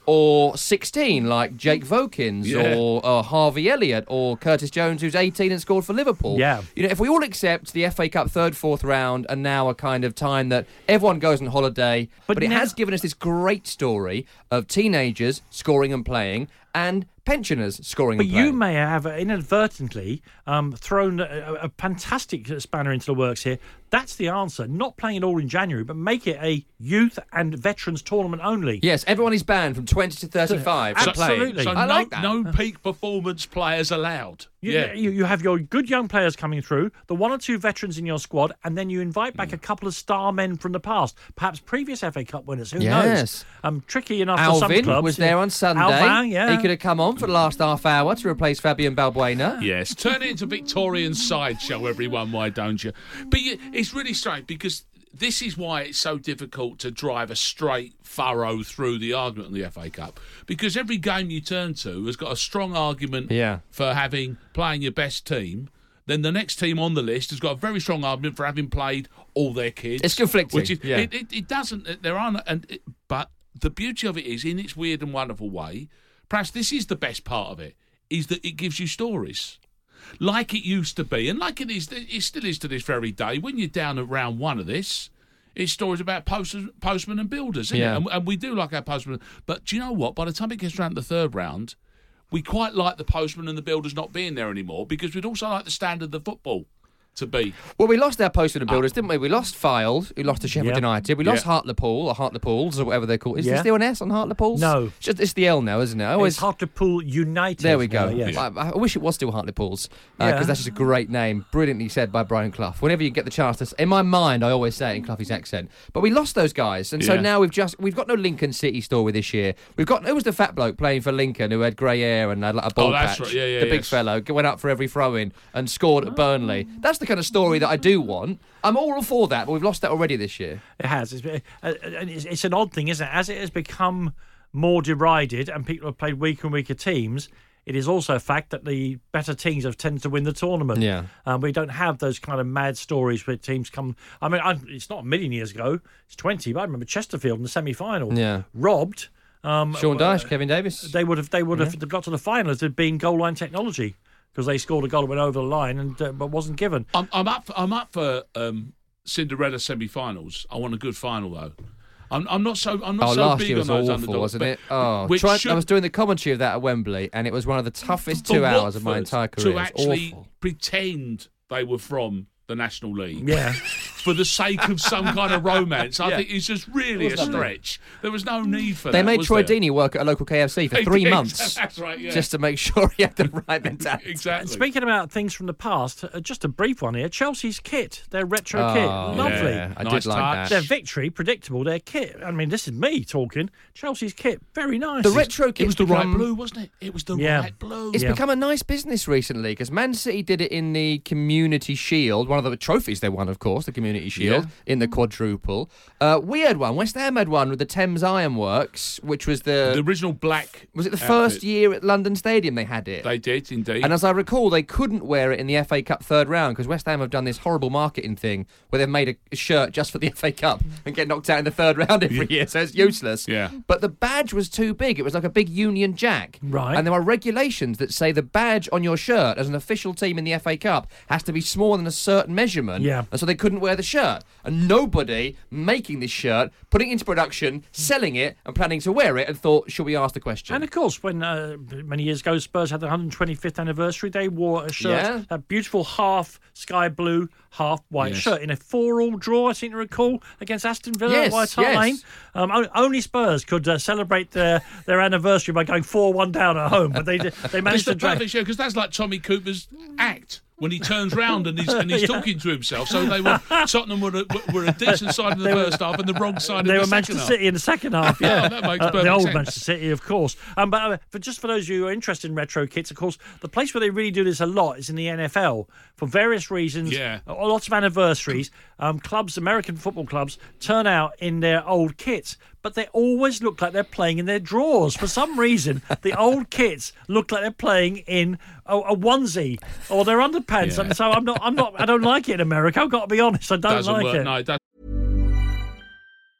[SPEAKER 7] or sixteen, like Jake Vokins
[SPEAKER 8] Yeah.
[SPEAKER 7] or uh, Harvey Elliott or Curtis Jones, who's eighteen and scored for Liverpool.
[SPEAKER 6] Yeah.
[SPEAKER 7] You know, if we all accept the F A Cup third, fourth round and now a kind of time that everyone goes on holiday, but,
[SPEAKER 6] But
[SPEAKER 7] it
[SPEAKER 6] now-
[SPEAKER 7] has given us this great story of teenagers scoring and playing and pensioners scoring
[SPEAKER 6] But
[SPEAKER 7] and playing.
[SPEAKER 6] you may have inadvertently um, thrown a, a fantastic spanner into the works here. That's the answer. Not playing it all in January, but make it a youth and veterans tournament only.
[SPEAKER 7] Yes, everyone is banned from twenty to thirty-five.
[SPEAKER 6] So-
[SPEAKER 7] from playing.
[SPEAKER 6] Absolutely.
[SPEAKER 8] So
[SPEAKER 7] I
[SPEAKER 8] no,
[SPEAKER 7] like that.
[SPEAKER 8] no peak performance players allowed.
[SPEAKER 6] You,
[SPEAKER 8] yeah.
[SPEAKER 6] you, you have your good young players coming through, the one or two veterans in your squad, and then you invite back a couple of star men from the past, perhaps previous F A Cup winners. Who
[SPEAKER 7] Yes.
[SPEAKER 6] knows? Um, tricky enough for some
[SPEAKER 7] Alvin
[SPEAKER 6] clubs.
[SPEAKER 7] was there on Sunday.
[SPEAKER 6] Alvin, yeah.
[SPEAKER 7] He could have come on for the last half hour to replace Fabian Balbuena.
[SPEAKER 8] Yes, turn it into Victorian sideshow, everyone, why don't you? But you, it's really strange because this is why it's so difficult to drive a straight furrow through the argument in the F A Cup. Because every game you turn to has got a strong argument
[SPEAKER 7] Yeah.
[SPEAKER 8] for having playing your best team. Then the next team on the list has got a very strong argument for having played all their kids.
[SPEAKER 7] It's conflicting,
[SPEAKER 8] Which is,
[SPEAKER 7] yeah.
[SPEAKER 8] it, it, it doesn't. There aren't. And it, but the beauty of it is, in its weird and wonderful way, perhaps this is the best part of it, is that it gives you stories. Like it used to be, and like it is, it still is to this very day. When you're down at round one of this, it's stories about posters, postmen and builders, isn't
[SPEAKER 7] Yeah.
[SPEAKER 8] it? And, and we do like our postmen. But do you know what? By the time it gets around the third round, we quite like the postmen and the builders not being there anymore because we'd also like the standard of the football to be.
[SPEAKER 7] Well, we lost our postman and builders, didn't we? We lost Files, who lost to Sheffield
[SPEAKER 6] Yeah.
[SPEAKER 7] United. We lost
[SPEAKER 8] Yeah.
[SPEAKER 7] Hartlepool, or Hartlepools, or whatever they're called. Is
[SPEAKER 6] Yeah.
[SPEAKER 7] there still an S on Hartlepools?
[SPEAKER 6] No.
[SPEAKER 7] It's, just, it's the L now, isn't it? I always,
[SPEAKER 6] It's Hartlepool United.
[SPEAKER 7] there we go.
[SPEAKER 6] now, yes.
[SPEAKER 7] I, I wish it was still Hartlepools, because
[SPEAKER 6] Yeah.
[SPEAKER 7] that's just a great name. Brilliantly said by Brian Clough. Whenever you get the chance to... In my mind, I always say it in Clough's accent. But we lost those guys, and so
[SPEAKER 8] Yeah.
[SPEAKER 7] now we've just... We've got no Lincoln City story this year. We've got... Who was the fat bloke playing for Lincoln who had grey hair and had like a bald
[SPEAKER 8] Oh, that's
[SPEAKER 7] patch?
[SPEAKER 8] right. Yeah, yeah,
[SPEAKER 7] the big
[SPEAKER 8] yes.
[SPEAKER 7] fellow went up for every throw-in and scored at Burnley. That's the kind of story that I do want. I'm all for that, but we've lost that already this year.
[SPEAKER 6] It has. It's, uh, uh, and it's, it's an odd thing, isn't it? As it has become more derided and people have played weaker and weaker teams, it is also a fact that the better teams have tended to win the tournament.
[SPEAKER 7] Yeah.
[SPEAKER 6] Um, we don't have those kind of mad stories where teams come... I mean, I, it's not a million years ago. It's twenty, but I remember Chesterfield in the semi-final.
[SPEAKER 7] Yeah.
[SPEAKER 6] Robbed. Um,
[SPEAKER 7] Sean Dyche, Kevin Davis.
[SPEAKER 6] They would have. They would have got to the final if it had been goal line technology because they scored a goal that went over the line and uh, but wasn't given.
[SPEAKER 8] I'm, I'm up. For, I'm up for um, Cinderella semi-finals. I want a good final though. I'm, I'm not so. I'm not
[SPEAKER 7] Oh,
[SPEAKER 8] so
[SPEAKER 7] last
[SPEAKER 8] big
[SPEAKER 7] year
[SPEAKER 8] on
[SPEAKER 7] was
[SPEAKER 8] those
[SPEAKER 7] awful,
[SPEAKER 8] underdogs,
[SPEAKER 7] wasn't
[SPEAKER 8] but-
[SPEAKER 7] it? Oh,
[SPEAKER 8] which
[SPEAKER 7] try,
[SPEAKER 8] should-
[SPEAKER 7] I was doing the commentary of that at Wembley, and it was one of the toughest
[SPEAKER 8] for
[SPEAKER 7] two hours of my
[SPEAKER 8] Watford
[SPEAKER 7] entire career.
[SPEAKER 8] to
[SPEAKER 7] It was
[SPEAKER 8] actually
[SPEAKER 7] awful.
[SPEAKER 8] pretend they were from the National League.
[SPEAKER 6] Yeah.
[SPEAKER 8] For the sake of some kind of romance, I
[SPEAKER 7] Yeah.
[SPEAKER 8] think it's just really a
[SPEAKER 7] Wasn't it?
[SPEAKER 8] stretch. There was no need for
[SPEAKER 7] They
[SPEAKER 8] that.
[SPEAKER 7] made
[SPEAKER 8] was
[SPEAKER 7] Troy
[SPEAKER 8] there?
[SPEAKER 7] Deeney work at a local K F C for
[SPEAKER 8] They
[SPEAKER 7] three
[SPEAKER 8] did.
[SPEAKER 7] months.
[SPEAKER 8] That's right. Yeah.
[SPEAKER 7] Just to make sure he had the right mentality.
[SPEAKER 8] exactly.
[SPEAKER 6] Speaking about things from the past, uh, just a brief one here. Chelsea's kit, their retro
[SPEAKER 7] Oh,
[SPEAKER 6] kit, lovely.
[SPEAKER 7] yeah, I
[SPEAKER 8] Nice
[SPEAKER 7] did like
[SPEAKER 8] touch.
[SPEAKER 6] Their
[SPEAKER 7] that.
[SPEAKER 6] victory, predictable. Their kit. I mean, this is me talking. Chelsea's kit, very nice.
[SPEAKER 7] The retro
[SPEAKER 8] It
[SPEAKER 7] kit's
[SPEAKER 8] was the right
[SPEAKER 7] become-
[SPEAKER 8] blue, wasn't it? It was the
[SPEAKER 6] Yeah.
[SPEAKER 8] right blue.
[SPEAKER 7] It's
[SPEAKER 6] Yeah.
[SPEAKER 7] become a nice business recently because Man City did it in the Community Shield, one of the trophies they won, of course, the Community Shield
[SPEAKER 8] Yeah.
[SPEAKER 7] in the quadruple. Uh, we had one. West Ham had one with the Thames Ironworks, which was the,
[SPEAKER 8] the original black.
[SPEAKER 7] was it the
[SPEAKER 8] outfit.
[SPEAKER 7] first year at London Stadium they had it.
[SPEAKER 8] They did indeed.
[SPEAKER 7] And as I recall, they couldn't wear it in the F A Cup third round because West Ham have done this horrible marketing thing where they've made a, a shirt just for the F A Cup and get knocked out in the third round every year, so it's useless.
[SPEAKER 8] Yeah.
[SPEAKER 7] But the badge was too big. It was like a big Union Jack.
[SPEAKER 6] Right.
[SPEAKER 7] And there are regulations that say the badge on your shirt as an official team in the F A Cup has to be smaller than a certain measurement.
[SPEAKER 6] Yeah.
[SPEAKER 7] And so they couldn't wear the shirt. And nobody making this shirt, putting it into production, selling it, and planning to wear it, and thought, should we ask the question?
[SPEAKER 6] And of course, when uh, many years ago Spurs had their one hundred twenty-fifth anniversary, they wore a shirt,
[SPEAKER 7] Yeah.
[SPEAKER 6] a beautiful half sky blue, half white
[SPEAKER 8] Yes.
[SPEAKER 6] shirt in a four-all draw, I seem to recall, against Aston Villa
[SPEAKER 7] Yes,
[SPEAKER 6] at White Hart
[SPEAKER 7] yes.
[SPEAKER 6] Lane. Um, o- only Spurs could uh, celebrate their, their anniversary by going four one down at home, but they did- they
[SPEAKER 8] it's
[SPEAKER 6] managed
[SPEAKER 8] the
[SPEAKER 6] to drag.
[SPEAKER 8] perfect show because that's like Tommy Cooper's act when he turns round and he's, and he's
[SPEAKER 6] Yeah.
[SPEAKER 8] talking to himself. So they were Tottenham were a, were a decent side in the first half and the wrong side
[SPEAKER 6] They
[SPEAKER 8] in
[SPEAKER 6] were
[SPEAKER 8] the
[SPEAKER 6] Manchester
[SPEAKER 8] second
[SPEAKER 6] City in the second half, yeah.
[SPEAKER 8] Oh, that makes
[SPEAKER 6] Uh,
[SPEAKER 8] perfect
[SPEAKER 6] the old
[SPEAKER 8] sense.
[SPEAKER 6] Manchester City, of course. Um, but uh, for just for those of you who are interested in retro kits, of course, the place where they really do this a lot is in the N F L. For various reasons,
[SPEAKER 8] Yeah.
[SPEAKER 6] uh, lots of anniversaries, um, clubs, American football clubs, turn out in their old kits. But they always look like they're playing in their drawers. For some reason, the old kits look like they're playing in a, a onesie or their underpants.
[SPEAKER 8] Yeah.
[SPEAKER 6] And so I'm not, I'm not, I don't like it in America. I've got to be honest. I don't
[SPEAKER 8] Doesn't
[SPEAKER 6] like
[SPEAKER 8] work.
[SPEAKER 6] it.
[SPEAKER 8] No, it doesn't.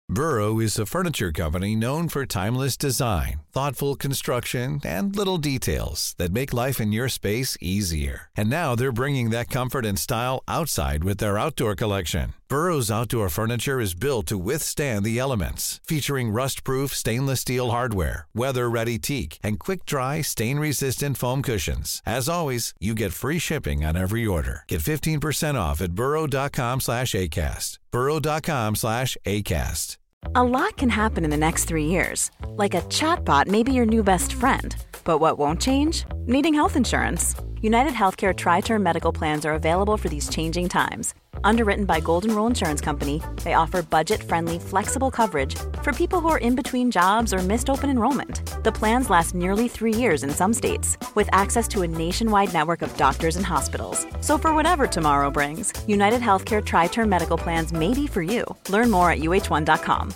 [SPEAKER 10] Burrow is a furniture company known for timeless design, thoughtful construction, and little details that make life in your space easier. And now they're bringing that comfort and style outside with their outdoor collection. Burrow's outdoor furniture is built to withstand the elements, featuring rust-proof stainless steel hardware, weather-ready teak, and quick-dry, stain-resistant foam cushions. As always, you get free shipping on every order. Get fifteen percent off at burrow.com slash ACAST. burrow.com slash ACAST.
[SPEAKER 1] A lot can happen in the next three years. Like a chatbot may be your new best friend. But what won't change? Needing health insurance. United Healthcare Tri-Term Medical Plans are available for these changing times. Underwritten by Golden Rule Insurance Company, they offer budget-friendly, flexible coverage for people who are in between jobs or missed open enrollment. The plans last nearly three years in some states, with access to a nationwide network of doctors and hospitals. So for whatever tomorrow brings, United Healthcare Tri-Term Medical Plans may be for you. Learn more at U H one dot com.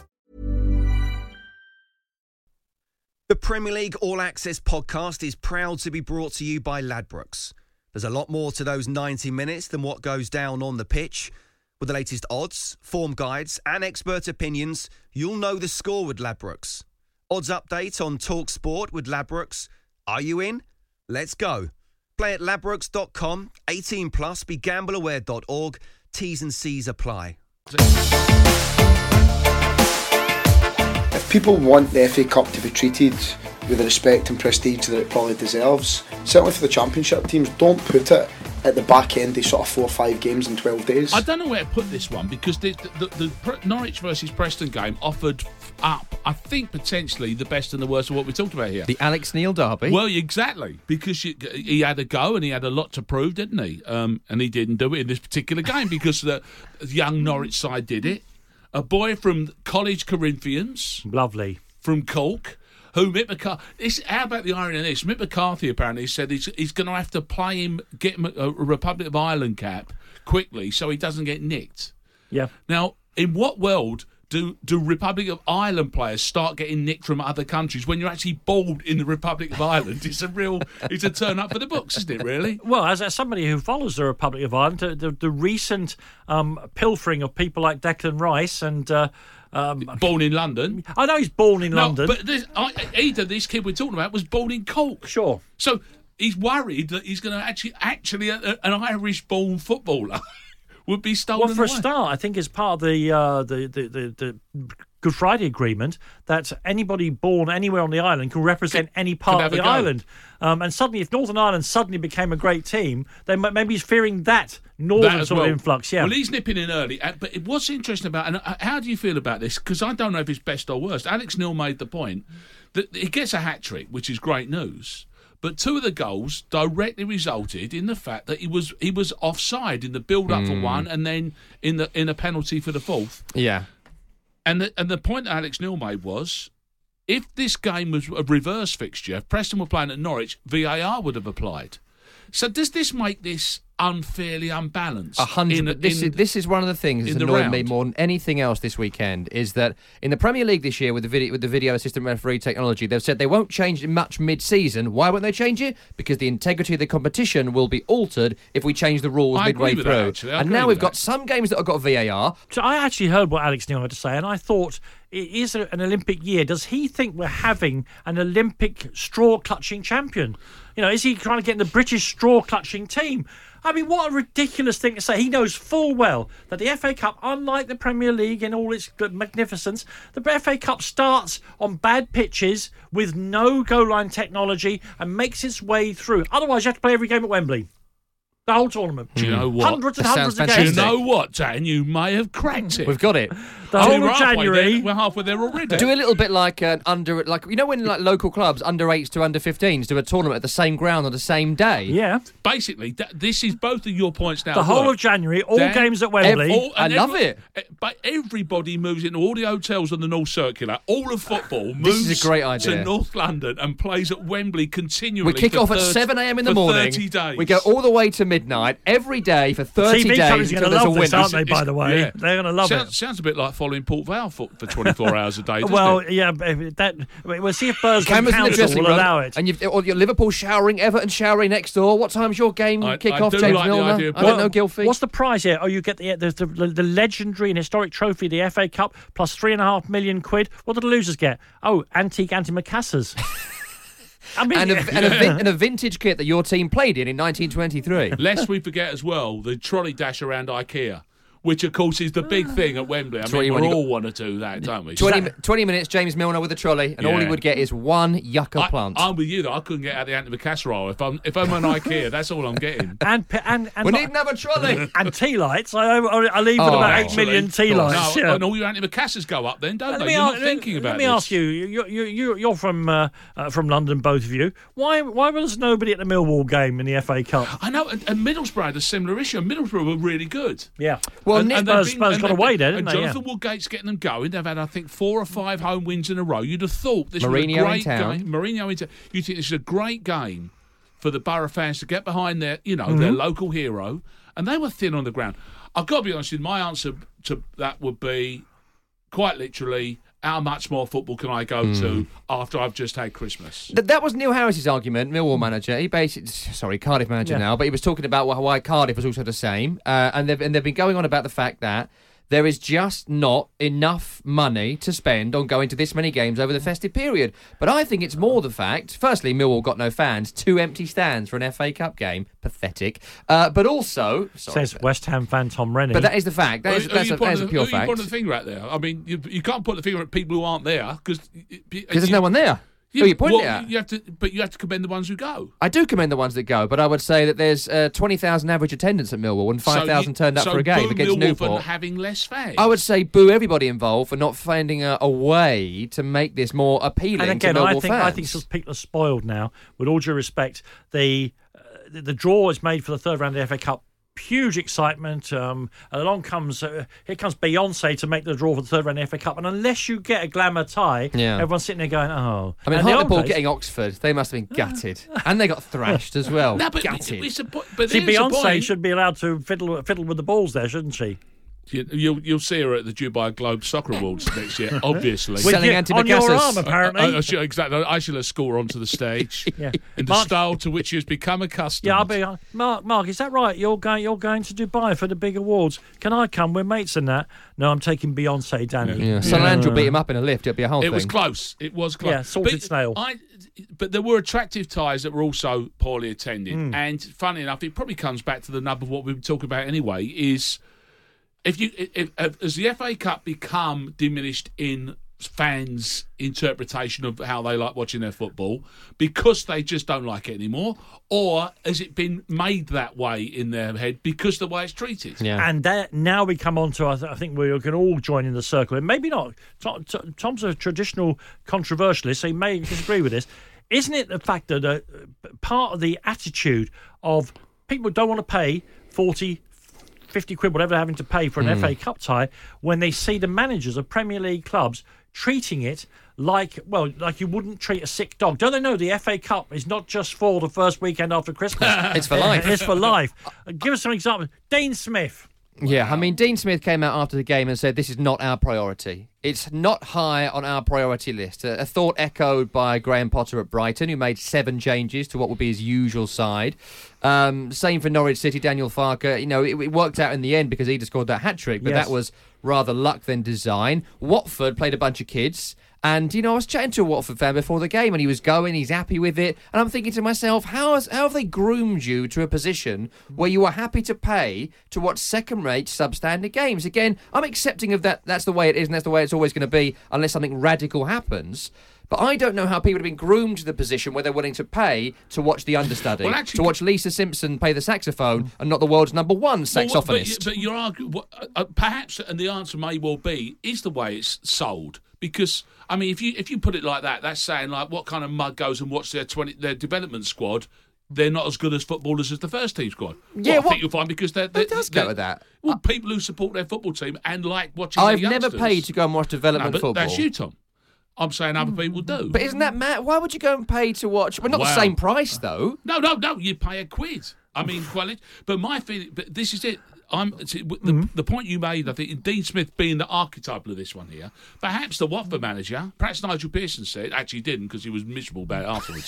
[SPEAKER 2] The Premier League All Access podcast is proud to be brought to you by Ladbrokes. There's a lot more to those ninety minutes than what goes down on the pitch. With the latest odds, form guides and expert opinions, you'll know the score with Ladbrokes. Odds update on Talk Sport with Ladbrokes. Are you in? Let's go. Play at ladbrokes dot com, eighteen plus, be gamble aware dot org. T's and C's apply.
[SPEAKER 11] If people want the F A Cup to be treated with the respect and prestige that it probably deserves, certainly for the Championship teams, don't put it at the back end of sort of four or five games in twelve days.
[SPEAKER 8] I don't know where to put this one, because the, the, the, the Norwich versus Preston game offered up, I think, potentially the best and the worst of what we talked about here.
[SPEAKER 7] The Alex Neil derby.
[SPEAKER 8] Well, exactly, because you, he had a go and he had a lot to prove, didn't he? Um, and he didn't do it in this particular game because the young Norwich side did it. A boy from College Corinthians.
[SPEAKER 6] Lovely.
[SPEAKER 8] From Cork. Who Mick McCarthy? This, how about the irony of this? Mick McCarthy apparently said he's, he's going to have to play him, get him a, a Republic of Ireland cap quickly so he doesn't get nicked.
[SPEAKER 6] Yeah.
[SPEAKER 8] Now, in what world do do Republic of Ireland players start getting nicked from other countries when you're actually bald in the Republic of Ireland? It's a real, it's a turn up for the books, isn't it? Really?
[SPEAKER 6] Well, as, as somebody who follows the Republic of Ireland, the, the, the recent um, pilfering of people like Declan Rice and. Uh, Um,
[SPEAKER 8] born in London.
[SPEAKER 6] I know he's born in
[SPEAKER 8] no,
[SPEAKER 6] London.
[SPEAKER 8] But this, I, either this kid we're talking about was born in Cork.
[SPEAKER 6] Sure.
[SPEAKER 8] So he's worried that he's going to actually, actually a, a, an Irish-born footballer would be stolen
[SPEAKER 6] Well, for
[SPEAKER 8] away.
[SPEAKER 6] a start, I think as part of the, uh, the, the, the, the Good Friday Agreement that anybody born anywhere on the island can represent
[SPEAKER 8] Can-
[SPEAKER 6] any part
[SPEAKER 8] can
[SPEAKER 6] of the
[SPEAKER 8] have a go.
[SPEAKER 6] island. Um, and suddenly, if Northern Ireland suddenly became a great team, then m- maybe he's fearing that northern
[SPEAKER 8] That as
[SPEAKER 6] sort
[SPEAKER 8] well.
[SPEAKER 6] of influx. Yeah.
[SPEAKER 8] Well, he's nipping in early. uh, But it- what's interesting about, and uh, how do you feel about this? Because I don't know if it's best or worst. Alex Neil made the point that he gets a hat trick, which is great news. But two of the goals directly resulted in the fact that he was he was offside in the build-up for one, and then in the in a penalty for the fourth.
[SPEAKER 7] Yeah.
[SPEAKER 8] And the, and the point that Alex Neil made was, if this game was a reverse fixture, if Preston were playing at Norwich, V A R would have applied. So does this make this unfairly unbalanced?
[SPEAKER 7] A hundred.
[SPEAKER 8] in-
[SPEAKER 7] This
[SPEAKER 8] in-
[SPEAKER 7] is this is one of the things
[SPEAKER 8] in
[SPEAKER 7] that's
[SPEAKER 8] the
[SPEAKER 7] annoyed me
[SPEAKER 8] round?
[SPEAKER 7] more than anything else this weekend is that in the Premier League this year with the video with the video assistant referee technology, they've said they won't change it much mid-season. Why won't they change it? Because the integrity of the competition will be altered if we change the rules
[SPEAKER 8] I
[SPEAKER 7] midway
[SPEAKER 8] agree with
[SPEAKER 7] through.
[SPEAKER 8] that, actually. I
[SPEAKER 7] and
[SPEAKER 8] agree
[SPEAKER 7] now
[SPEAKER 8] with
[SPEAKER 7] we've got
[SPEAKER 8] that.
[SPEAKER 7] some games that have got V A R.
[SPEAKER 6] So I actually heard what Alex Neil had to say, and I thought, it is a- an Olympic year. Does he think we're having an Olympic straw-clutching champion? You know, is he trying to get in the British straw-clutching team? I mean, what a ridiculous thing to say. He knows full well that the F A Cup, unlike the Premier League in all its magnificence, the F A Cup starts on bad pitches with no goal line technology and makes its way through. Otherwise, you have to play every game at Wembley. The whole tournament.
[SPEAKER 8] Do you know what?
[SPEAKER 6] Hundreds and
[SPEAKER 7] That
[SPEAKER 6] hundreds of
[SPEAKER 7] sounds
[SPEAKER 6] games.
[SPEAKER 8] Do you know what, Dan? You may have cracked it.
[SPEAKER 7] We've got it.
[SPEAKER 6] The
[SPEAKER 8] Oh,
[SPEAKER 6] whole
[SPEAKER 8] we're
[SPEAKER 6] of
[SPEAKER 8] halfway
[SPEAKER 6] January.
[SPEAKER 8] there. We're halfway there already.
[SPEAKER 7] Do a little bit like an under, like you know when like local clubs under eights to under fifteens do a tournament at the same ground on the same day.
[SPEAKER 6] Yeah.
[SPEAKER 8] Basically, that, this is both of your points now.
[SPEAKER 6] The whole
[SPEAKER 8] work.
[SPEAKER 6] of January, all
[SPEAKER 8] Dan,
[SPEAKER 6] games at Wembley.
[SPEAKER 7] Every- I
[SPEAKER 8] and
[SPEAKER 7] love it.
[SPEAKER 8] eh, But everybody moves into all the hotels on the North Circular. All of football
[SPEAKER 7] This
[SPEAKER 8] moves
[SPEAKER 7] is a great idea.
[SPEAKER 8] to North London and plays at Wembley continually.
[SPEAKER 7] We kick
[SPEAKER 8] for
[SPEAKER 7] off at
[SPEAKER 8] thirty
[SPEAKER 7] seven a.m. in the
[SPEAKER 8] for
[SPEAKER 7] morning.
[SPEAKER 8] thirty days.
[SPEAKER 7] We go all the way to midnight every day for thirty
[SPEAKER 6] T V
[SPEAKER 7] days
[SPEAKER 6] companies are
[SPEAKER 7] until
[SPEAKER 6] going to
[SPEAKER 7] there's a
[SPEAKER 6] love this,
[SPEAKER 7] winner.
[SPEAKER 6] aren't they, by the way?
[SPEAKER 8] Yeah.
[SPEAKER 6] They're going to love
[SPEAKER 8] sounds,
[SPEAKER 6] it.
[SPEAKER 8] Sounds a bit like following Port Vale for, for twenty-four hours a day, doesn't
[SPEAKER 6] well,
[SPEAKER 8] it?
[SPEAKER 6] yeah, but that, we'll see if Burscough
[SPEAKER 7] Cameras in the
[SPEAKER 6] Council
[SPEAKER 7] dressing
[SPEAKER 6] will
[SPEAKER 7] room,
[SPEAKER 6] allow it.
[SPEAKER 7] and you've, or you're Liverpool showering, Everton showering next door. What time's your game
[SPEAKER 8] I-
[SPEAKER 7] kick
[SPEAKER 8] I
[SPEAKER 7] off,
[SPEAKER 8] do
[SPEAKER 7] James
[SPEAKER 8] like the
[SPEAKER 7] Milner?
[SPEAKER 8] idea of-
[SPEAKER 7] I don't know, Gilfie.
[SPEAKER 6] What's the prize here? Oh, you get the the, the the legendary and historic trophy, the F A Cup, plus three and a half million quid. What do the losers get? Oh, antique antimacassars. I mean,
[SPEAKER 7] and a, and, a vin- and a vintage kit that your team played in in nineteen twenty-three.
[SPEAKER 8] Lest we forget as well the trolley dash around IKEA, which of course is the big thing at Wembley. I mean, we all want to do that, don't we?
[SPEAKER 7] twenty, twenty minutes, James Milner with a trolley, and all he
[SPEAKER 8] Yeah.
[SPEAKER 7] would get is one yucca
[SPEAKER 8] I,
[SPEAKER 7] plant.
[SPEAKER 8] I'm with you though. I couldn't get out the antimacassar aisle. If I'm if I'm on IKEA, that's all I'm getting.
[SPEAKER 6] and and, and
[SPEAKER 7] we
[SPEAKER 6] not-
[SPEAKER 7] need another trolley.
[SPEAKER 6] and tea lights. I, I, I leave with
[SPEAKER 7] Oh,
[SPEAKER 6] about eight
[SPEAKER 8] Actually,
[SPEAKER 6] million tea
[SPEAKER 8] no,
[SPEAKER 6] lights. yeah.
[SPEAKER 8] and all your antimacassars go up then, don't
[SPEAKER 6] Let
[SPEAKER 8] they?
[SPEAKER 6] me,
[SPEAKER 8] You're
[SPEAKER 6] ask,
[SPEAKER 8] not thinking about
[SPEAKER 6] let me
[SPEAKER 8] this.
[SPEAKER 6] ask you, you, you, you, you're from uh, uh, from London, both of you. Why why was nobody at the Millwall game in the F A Cup?
[SPEAKER 8] I know, and, and Middlesbrough had a similar issue. Middlesbrough were really good.
[SPEAKER 6] Yeah.
[SPEAKER 7] Well,
[SPEAKER 8] and,
[SPEAKER 7] Nick
[SPEAKER 8] and they've
[SPEAKER 6] Spurs-
[SPEAKER 8] been-
[SPEAKER 6] Spurs
[SPEAKER 8] and
[SPEAKER 6] got
[SPEAKER 8] they've
[SPEAKER 6] away
[SPEAKER 8] been-
[SPEAKER 6] there,
[SPEAKER 8] and
[SPEAKER 6] didn't they?
[SPEAKER 8] Jonathan Woodgate's getting them going. They've had, I think, four or five home wins in a row. You'd have thought this
[SPEAKER 7] Mourinho in
[SPEAKER 8] was a great
[SPEAKER 7] town.
[SPEAKER 8] game. Mourinho in town. You think this is a great game for the Borough fans to get behind their, you know,
[SPEAKER 6] Mm-hmm.
[SPEAKER 8] their local hero, and they were thin on the ground. I've got to be honest with you, my answer to that would be quite literally, how much more football can I go
[SPEAKER 7] Hmm.
[SPEAKER 8] to after I've just had Christmas?
[SPEAKER 7] Th- that was Neil Harris's argument, Millwall manager. He basically, sorry, Cardiff manager
[SPEAKER 6] Yeah.
[SPEAKER 7] now, but he was talking about why why Cardiff was also the same, uh, and they've and they've been going on about the fact that there is just not enough money to spend on going to this many games over the festive period. But I think it's more the fact, firstly, Millwall got no fans, two empty stands for an F A Cup game, pathetic. Uh, but also, sorry,
[SPEAKER 6] Says West Ham fan Tom Rennie.
[SPEAKER 7] but that is the fact. That is,
[SPEAKER 8] Who- who
[SPEAKER 7] that's,
[SPEAKER 8] you
[SPEAKER 7] a, that is a
[SPEAKER 8] pointing-
[SPEAKER 7] pure
[SPEAKER 8] who you
[SPEAKER 7] fact.
[SPEAKER 8] pointing the finger at there? I mean, you, you can't put the finger at people who aren't there because
[SPEAKER 7] Because there's no one there. Who are you pointing
[SPEAKER 8] well,
[SPEAKER 7] at?
[SPEAKER 8] You have to, but you have to commend the ones who go.
[SPEAKER 7] I do commend the ones that go, but I would say that there's uh, twenty thousand average attendance at Millwall and five thousand
[SPEAKER 8] So you-
[SPEAKER 7] turned up
[SPEAKER 8] so
[SPEAKER 7] for a game
[SPEAKER 8] boo
[SPEAKER 7] against
[SPEAKER 8] Millwall for
[SPEAKER 7] Newport.
[SPEAKER 8] having less fans.
[SPEAKER 7] I would say boo everybody involved for not finding a, a way to make this more appealing
[SPEAKER 6] and again,
[SPEAKER 7] to Millwall
[SPEAKER 6] I think
[SPEAKER 7] fans.
[SPEAKER 6] I think some people are spoiled now. With all due respect, the uh, the, the draw is made for the third round of the F A Cup. Huge excitement. Um, and along comes uh, here comes Beyonce to make the draw for the third round of the F A Cup. And unless you get a glamour tie,
[SPEAKER 7] Yeah.
[SPEAKER 6] everyone's sitting there going, "Oh."
[SPEAKER 7] I mean,
[SPEAKER 6] And the old
[SPEAKER 7] Hartlepool
[SPEAKER 6] days-
[SPEAKER 7] getting Oxford, they must have been gutted. And they got thrashed as well.
[SPEAKER 8] No, but
[SPEAKER 7] gutted.
[SPEAKER 8] we support. But
[SPEAKER 6] See,
[SPEAKER 8] here's the
[SPEAKER 6] Beyonce
[SPEAKER 8] point.
[SPEAKER 6] should be allowed to fiddle fiddle with the balls there, shouldn't she?
[SPEAKER 8] You, you'll, you'll see her at the Dubai Globe Soccer Awards next year, obviously.
[SPEAKER 6] With
[SPEAKER 7] Selling
[SPEAKER 6] you-
[SPEAKER 7] antimacassars.
[SPEAKER 6] on your arm, apparently.
[SPEAKER 8] I, I, I should, exactly. I shall escort her onto the stage
[SPEAKER 6] Yeah.
[SPEAKER 8] in the
[SPEAKER 6] Mark-
[SPEAKER 8] style to which she has become accustomed.
[SPEAKER 6] Yeah, I'll be. Uh, Mark, Mark, is that right? You're going. You're going to Dubai for the big awards. Can I come? We're mates and that. No, I'm taking Beyonce, Danny.
[SPEAKER 7] Yeah, Sunderland will beat him up in a lift. It'll be a whole
[SPEAKER 8] It
[SPEAKER 7] thing.
[SPEAKER 8] was close. It was close.
[SPEAKER 6] Yeah, salted
[SPEAKER 8] but
[SPEAKER 6] snail.
[SPEAKER 8] I, but there were attractive ties that were also poorly attended.
[SPEAKER 6] Hmm.
[SPEAKER 8] And funny enough, it probably comes back to the nub of what we were talking about anyway. Is if you if, if, as the F A Cup become diminished in fans' interpretation of how they like watching their football because they just don't like it anymore, or has it been made that way in their head because of the way it's treated?
[SPEAKER 7] Yeah.
[SPEAKER 6] And that, now we come on to, I, th- I think we can all join in the circle, and maybe not. Tom, Tom- Tom's a traditional controversialist, so he may disagree with this. Isn't it the fact that uh, part of the attitude of people don't want to pay forty, fifty quid, whatever they're having to pay for an F A Cup tie, when they see the managers of Premier League clubs treating it like, well, like you wouldn't treat a sick dog. Don't they know the F A Cup is not just for the first weekend after Christmas?
[SPEAKER 7] It's for life.
[SPEAKER 6] It's for life. Uh, Give us some examples. Dean Smith.
[SPEAKER 7] Yeah, I mean, Dean Smith came out after the game and said this is not our priority. It's not high on our priority list. A, a thought echoed by Graham Potter at Brighton, who made seven changes to what would be his usual side. Um, same for Norwich City, Daniel Farker. You know, it, it worked out in the end because he just scored that hat-trick, but
[SPEAKER 6] Yes.
[SPEAKER 7] that was rather luck than design. Watford played a bunch of kids. And, you know, I was chatting to a Watford fan before the game and he was going, he's happy with it. And I'm thinking to myself, how, has, how have they groomed you to a position where you are happy to pay to watch second-rate substandard games? Again, I'm accepting of that. That's the way it is and that's the way it's always going to be unless something radical happens. But I don't know how people have been groomed to the position where they're willing to pay to watch the understudy,
[SPEAKER 8] Well, actually-
[SPEAKER 7] to watch Lisa Simpson play the saxophone and not the world's number one saxophonist.
[SPEAKER 8] Well, but, but you're arguing, uh, uh, perhaps, and the answer may well be, is the way it's sold. Because, I mean, if you if you put it like that, that's saying, like, what kind of mug goes and watch their twenty their development squad? They're not as good as footballers as the first team squad.
[SPEAKER 7] Yeah,
[SPEAKER 8] well, I
[SPEAKER 7] what-
[SPEAKER 8] think you'll find because they're... they're
[SPEAKER 7] Who does
[SPEAKER 8] they're-
[SPEAKER 7] go with that?
[SPEAKER 8] Well, people who support their football team and like watching
[SPEAKER 7] I've
[SPEAKER 8] their
[SPEAKER 7] never
[SPEAKER 8] youngsters.
[SPEAKER 7] paid to go and watch
[SPEAKER 8] No,
[SPEAKER 7] development
[SPEAKER 8] but
[SPEAKER 7] football.
[SPEAKER 8] that's you, Tom. I'm saying other people do.
[SPEAKER 7] But isn't that mad? Why would you go and pay to watch? Well, not
[SPEAKER 8] Wow.
[SPEAKER 7] the same price, though.
[SPEAKER 8] No, no, no. You pay a quid. I mean, quite lit- but my feeling, but this is it. I'm see, the,
[SPEAKER 6] Mm-hmm.
[SPEAKER 8] the point you made, I think, Dean Smith being the archetypal of this one here, perhaps the Watford manager, perhaps Nigel Pearson said, actually didn't because he was miserable about it afterwards.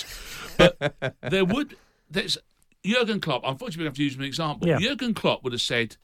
[SPEAKER 8] But there would, there's Jurgen Klopp, unfortunately we have to use him as an example.
[SPEAKER 6] Yeah.
[SPEAKER 8] Jurgen Klopp would have said,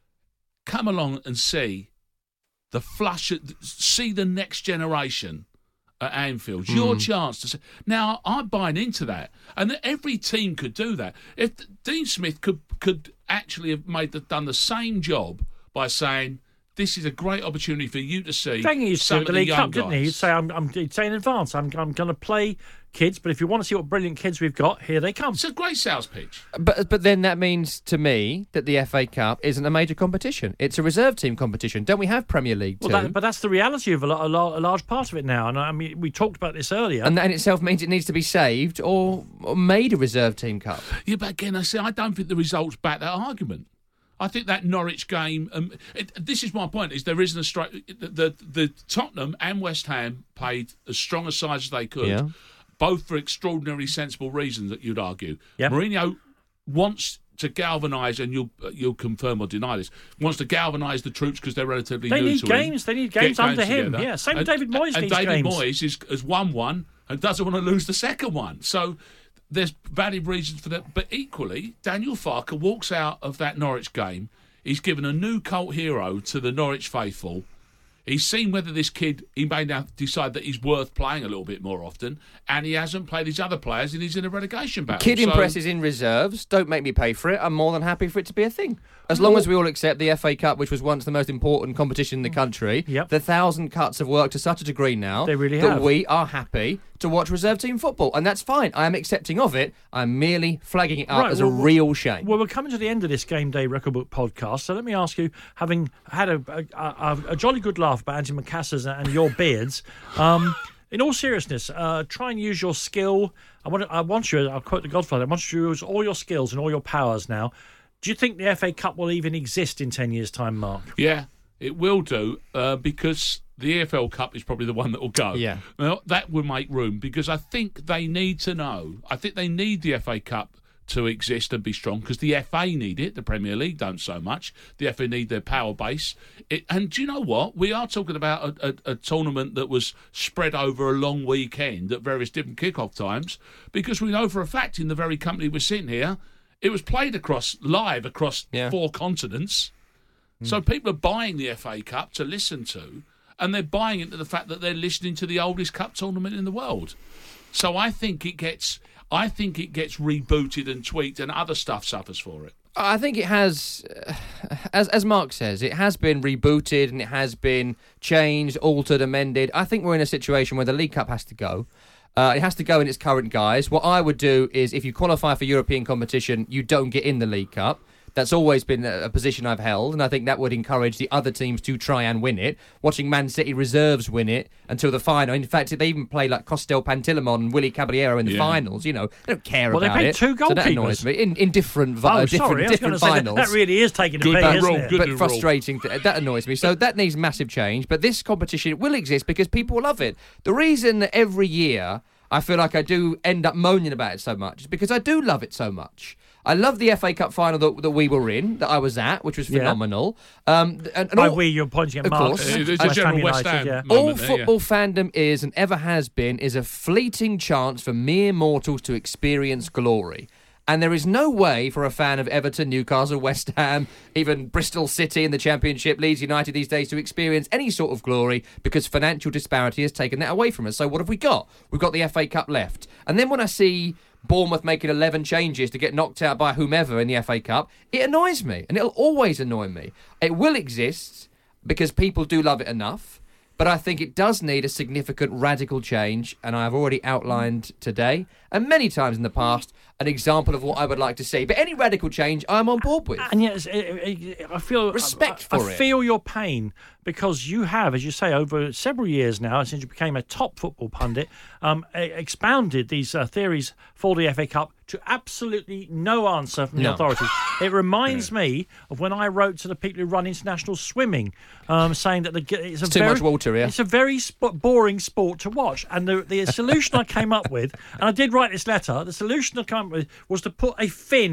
[SPEAKER 8] come along and see the flush, see the next generation at Anfield. It's your chance to say. Now, I'm buying into that, and that every team could do that. If Dean Smith could could actually have made the, done the same job by saying, this is a great opportunity for you to see
[SPEAKER 6] Thing he used
[SPEAKER 8] some
[SPEAKER 6] to
[SPEAKER 8] of
[SPEAKER 6] the
[SPEAKER 8] the
[SPEAKER 6] League
[SPEAKER 8] young
[SPEAKER 6] Cup,
[SPEAKER 8] guys.
[SPEAKER 6] didn't he? He'd say, I'm, I'm, he'd say in advance, I'm, I'm going to play kids, but if you want to see what brilliant kids we've got, here they come.
[SPEAKER 8] It's a great sales pitch.
[SPEAKER 7] But but then that means to me that the F A Cup isn't a major competition. It's a reserve team competition. Don't we have Premier League too?
[SPEAKER 6] Well, that, but that's the reality of a, lo- a, lo- a large part of it now. And I mean, we talked about this earlier.
[SPEAKER 7] and that in itself means it needs to be saved or, or made a reserve team cup.
[SPEAKER 8] Yeah, but again, I say I don't think the results back that argument. I think that Norwich game. Um, it, this is my point: is there isn't a straight. The, the the Tottenham and West Ham played as strong a side as they could,
[SPEAKER 7] Yeah.
[SPEAKER 8] both for extraordinarily sensible reasons. That you'd argue.
[SPEAKER 6] Yep.
[SPEAKER 8] Mourinho wants to galvanise, and you'll you'll confirm or deny this. Wants to galvanise the troops because they're relatively
[SPEAKER 6] They
[SPEAKER 8] new
[SPEAKER 6] need
[SPEAKER 8] to
[SPEAKER 6] games.
[SPEAKER 8] him.
[SPEAKER 6] They need
[SPEAKER 8] Get
[SPEAKER 6] games under him.
[SPEAKER 8] together.
[SPEAKER 6] Yeah, same with
[SPEAKER 8] And-
[SPEAKER 6] David Moyes
[SPEAKER 8] And
[SPEAKER 6] needs
[SPEAKER 8] David
[SPEAKER 6] games.
[SPEAKER 8] Moyes is, has won one and doesn't want to lose the second one. So. There's valid reasons for that. But equally, Daniel Farke walks out of that Norwich game. He's given a new cult hero to the Norwich faithful. He's seen whether this kid, he may now decide that he's worth playing a little bit more often, and he hasn't played his other players, and he's in a relegation battle.
[SPEAKER 7] Kid
[SPEAKER 8] So-
[SPEAKER 7] impresses in reserves. Don't make me pay for it. I'm more than happy for it to be a thing. As long as we all accept the F A Cup, which was once the most important competition in the country,
[SPEAKER 6] Yep.
[SPEAKER 7] the thousand cuts have worked to such a degree now
[SPEAKER 6] They really
[SPEAKER 7] that
[SPEAKER 6] have.
[SPEAKER 7] we are happy to watch reserve team football, and that's fine. I am accepting of it. I'm merely flagging it up
[SPEAKER 6] Right,
[SPEAKER 7] as
[SPEAKER 6] well,
[SPEAKER 7] a real shame.
[SPEAKER 6] Well, we're coming to the end of this Game Day Record Book podcast, so let me ask you, having had a, a, a, a jolly good laugh about Andy Macassar's and your beards, um, in all seriousness, uh, try and use your skill. I want, I want you, I'll quote the Godfather, I want you to use all your skills and all your powers now. Do you think the F A Cup will even exist in ten years' time, Mark?
[SPEAKER 8] Yeah, it will do, uh, because the E F L Cup is probably the one that will go.
[SPEAKER 7] Yeah.
[SPEAKER 8] Well, that will make room, because I think they need to know. I think they need the F A Cup to exist and be strong, because the F A need it. The Premier League don't so much. The F A need their power base. It, and do you know what? We are talking about a, a, a tournament that was spread over a long weekend at various different kick-off times, because we know for a fact in the very company we're sitting here, it was played across live across
[SPEAKER 7] Yeah.
[SPEAKER 8] four continents. So people are buying the F A Cup to listen to, and they're buying into the fact that they're listening to the oldest cup tournament in the world. So I think it gets, I think it gets rebooted and tweaked, and other stuff suffers for it.
[SPEAKER 7] I think it has, uh, as as Mark says, it has been rebooted and it has been changed, altered, amended. I think we're in a situation where the League Cup has to go. Uh, it has to go in its current guise. What I would do is, if you qualify for European competition, you don't get in the League Cup. That's always been a, a position I've held, and I think that would encourage the other teams to try and win it. Watching Man City reserves win it until the final. In fact, they even play like Costel Pantilimon and Willie Caballero in the
[SPEAKER 8] Yeah.
[SPEAKER 7] finals. You know, they don't care
[SPEAKER 6] Well, they
[SPEAKER 7] about
[SPEAKER 6] played
[SPEAKER 7] it.
[SPEAKER 6] two
[SPEAKER 7] So that
[SPEAKER 6] goalkeepers.
[SPEAKER 7] annoys me. In, in different, vi-
[SPEAKER 6] Oh,
[SPEAKER 7] uh, different,
[SPEAKER 6] sorry, I was going
[SPEAKER 7] different
[SPEAKER 6] to say that,
[SPEAKER 7] finals.
[SPEAKER 6] that really is taking a
[SPEAKER 8] Good
[SPEAKER 6] pay,
[SPEAKER 8] bad
[SPEAKER 6] isn't
[SPEAKER 8] rule,
[SPEAKER 6] it?
[SPEAKER 8] good.
[SPEAKER 7] but
[SPEAKER 8] rule.
[SPEAKER 7] frustrating. Th- that annoys me. So that needs massive change. But this competition will exist because people love it. The reason that every year I feel like I do end up moaning about it so much is because I do love it so much. I love the F A Cup final that, that we were in, that I was at, which was
[SPEAKER 6] Yeah.
[SPEAKER 7] phenomenal. Um, and, and
[SPEAKER 6] By
[SPEAKER 7] all,
[SPEAKER 6] we, you're pointing at
[SPEAKER 7] Of
[SPEAKER 6] Mark.
[SPEAKER 7] course.
[SPEAKER 8] It's a
[SPEAKER 6] West Ham
[SPEAKER 8] general West
[SPEAKER 6] United,
[SPEAKER 8] Ham
[SPEAKER 6] yeah.
[SPEAKER 8] moment
[SPEAKER 7] all
[SPEAKER 8] there, yeah.
[SPEAKER 7] football fandom is and ever has been is a fleeting chance for mere mortals to experience glory. And there is no way for a fan of Everton, Newcastle, West Ham, even Bristol City in the Championship, Leeds United these days to experience any sort of glory because financial disparity has taken that away from us. So what have we got? We've got the F A Cup left. And then when I see Bournemouth making eleven changes to get knocked out by whomever in the F A Cup, it annoys me. And it'll always annoy me. It will exist because people do love it enough. But I think it does need a significant radical change, and I've already outlined today, and many times in the past, an example of what I would like to see. But any radical change, I'm on board with.
[SPEAKER 6] And yes, it, it, I feel
[SPEAKER 7] Respect
[SPEAKER 6] I,
[SPEAKER 7] for
[SPEAKER 6] I
[SPEAKER 7] it.
[SPEAKER 6] feel your pain because you have, as you say, over several years now, since you became a top football pundit, um, e- expounded these uh, theories for the F A Cup to absolutely no answer from the
[SPEAKER 7] No.
[SPEAKER 6] authorities. It reminds me of when I wrote to the people who run international swimming, um, saying that the, it's, a
[SPEAKER 7] It's too
[SPEAKER 6] very,
[SPEAKER 7] much water, yeah.
[SPEAKER 6] It's a very sp- boring sport to watch. And the, the solution I came up with, and I did write this letter, the solution I came up with was to put a fin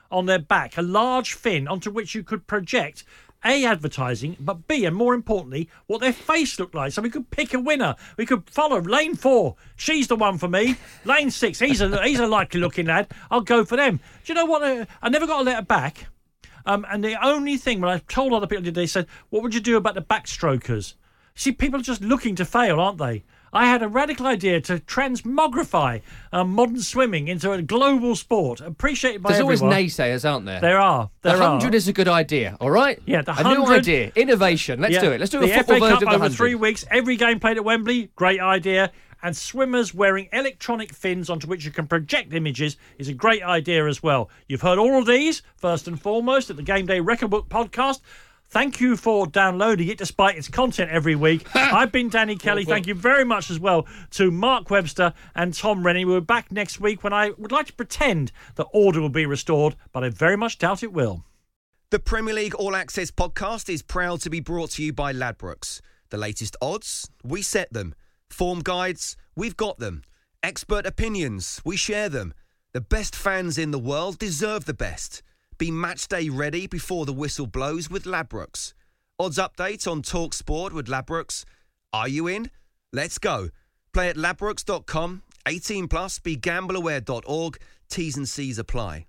[SPEAKER 6] on their back, a large fin onto which you could project A, advertising, but B, and more importantly, what their face looked like. So we could pick a winner. We could follow lane four. She's the one for me. Lane six. He's a he's a likely looking lad. I'll go for them. Do you know what? I never got a letter back. Um, and the only thing when I told other people, they said, "What would you do about the backstrokers?" See, people are just looking to fail, aren't they? I had a radical idea to transmogrify um, modern swimming into a global sport, appreciated by
[SPEAKER 7] There's
[SPEAKER 6] everyone.
[SPEAKER 7] always naysayers, aren't there?
[SPEAKER 6] There are. There
[SPEAKER 7] the hundred
[SPEAKER 6] are.
[SPEAKER 7] is a good idea, all right?
[SPEAKER 6] Yeah, the
[SPEAKER 7] a new
[SPEAKER 6] hundred
[SPEAKER 7] idea, innovation. Let's
[SPEAKER 6] yeah,
[SPEAKER 7] do it. Let's do a
[SPEAKER 6] the
[SPEAKER 7] football
[SPEAKER 6] F A
[SPEAKER 7] version
[SPEAKER 6] Cup
[SPEAKER 7] of the
[SPEAKER 6] over
[SPEAKER 7] hundred.
[SPEAKER 6] three weeks. Every game played at Wembley. Great idea. And swimmers wearing electronic fins onto which you can project images is a great idea as well. You've heard all of these, first and foremost, at the Game Day Record Book podcast. Thank you for downloading it despite its content every week. I've been Danny Kelly. Thank you very much as well to Mark Webster and Tom Rennie. We're back next week when I would like to pretend that order will be restored, but I very much doubt it will.
[SPEAKER 2] The Premier League All Access podcast is proud to be brought to you by Ladbrokes. The latest odds, we set them. Form guides, we've got them. Expert opinions, we share them. The best fans in the world deserve the best. Be match day ready before the whistle blows with Ladbrokes. Odds update on Talk Sport with Ladbrokes. Are you in? Let's go. Play at ladbrokes dot com. eighteen plus. Be gamble aware dot org. T's and C's apply.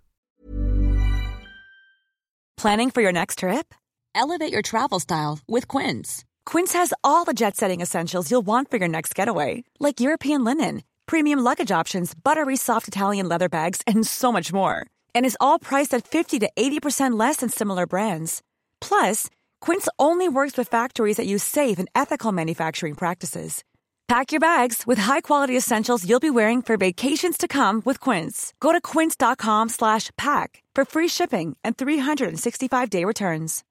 [SPEAKER 1] Planning for your next trip?
[SPEAKER 12] Elevate your travel style with Quince.
[SPEAKER 1] Quince has all the jet-setting essentials you'll want for your next getaway, like European linen, premium luggage options, buttery soft Italian leather bags, and so much more. And is all priced at fifty to eighty percent less than similar brands. Plus, Quince only works with factories that use safe and ethical manufacturing practices. Pack your bags with high-quality essentials you'll be wearing for vacations to come with Quince. Go to quince dot com slash pack for free shipping and three sixty-five day returns.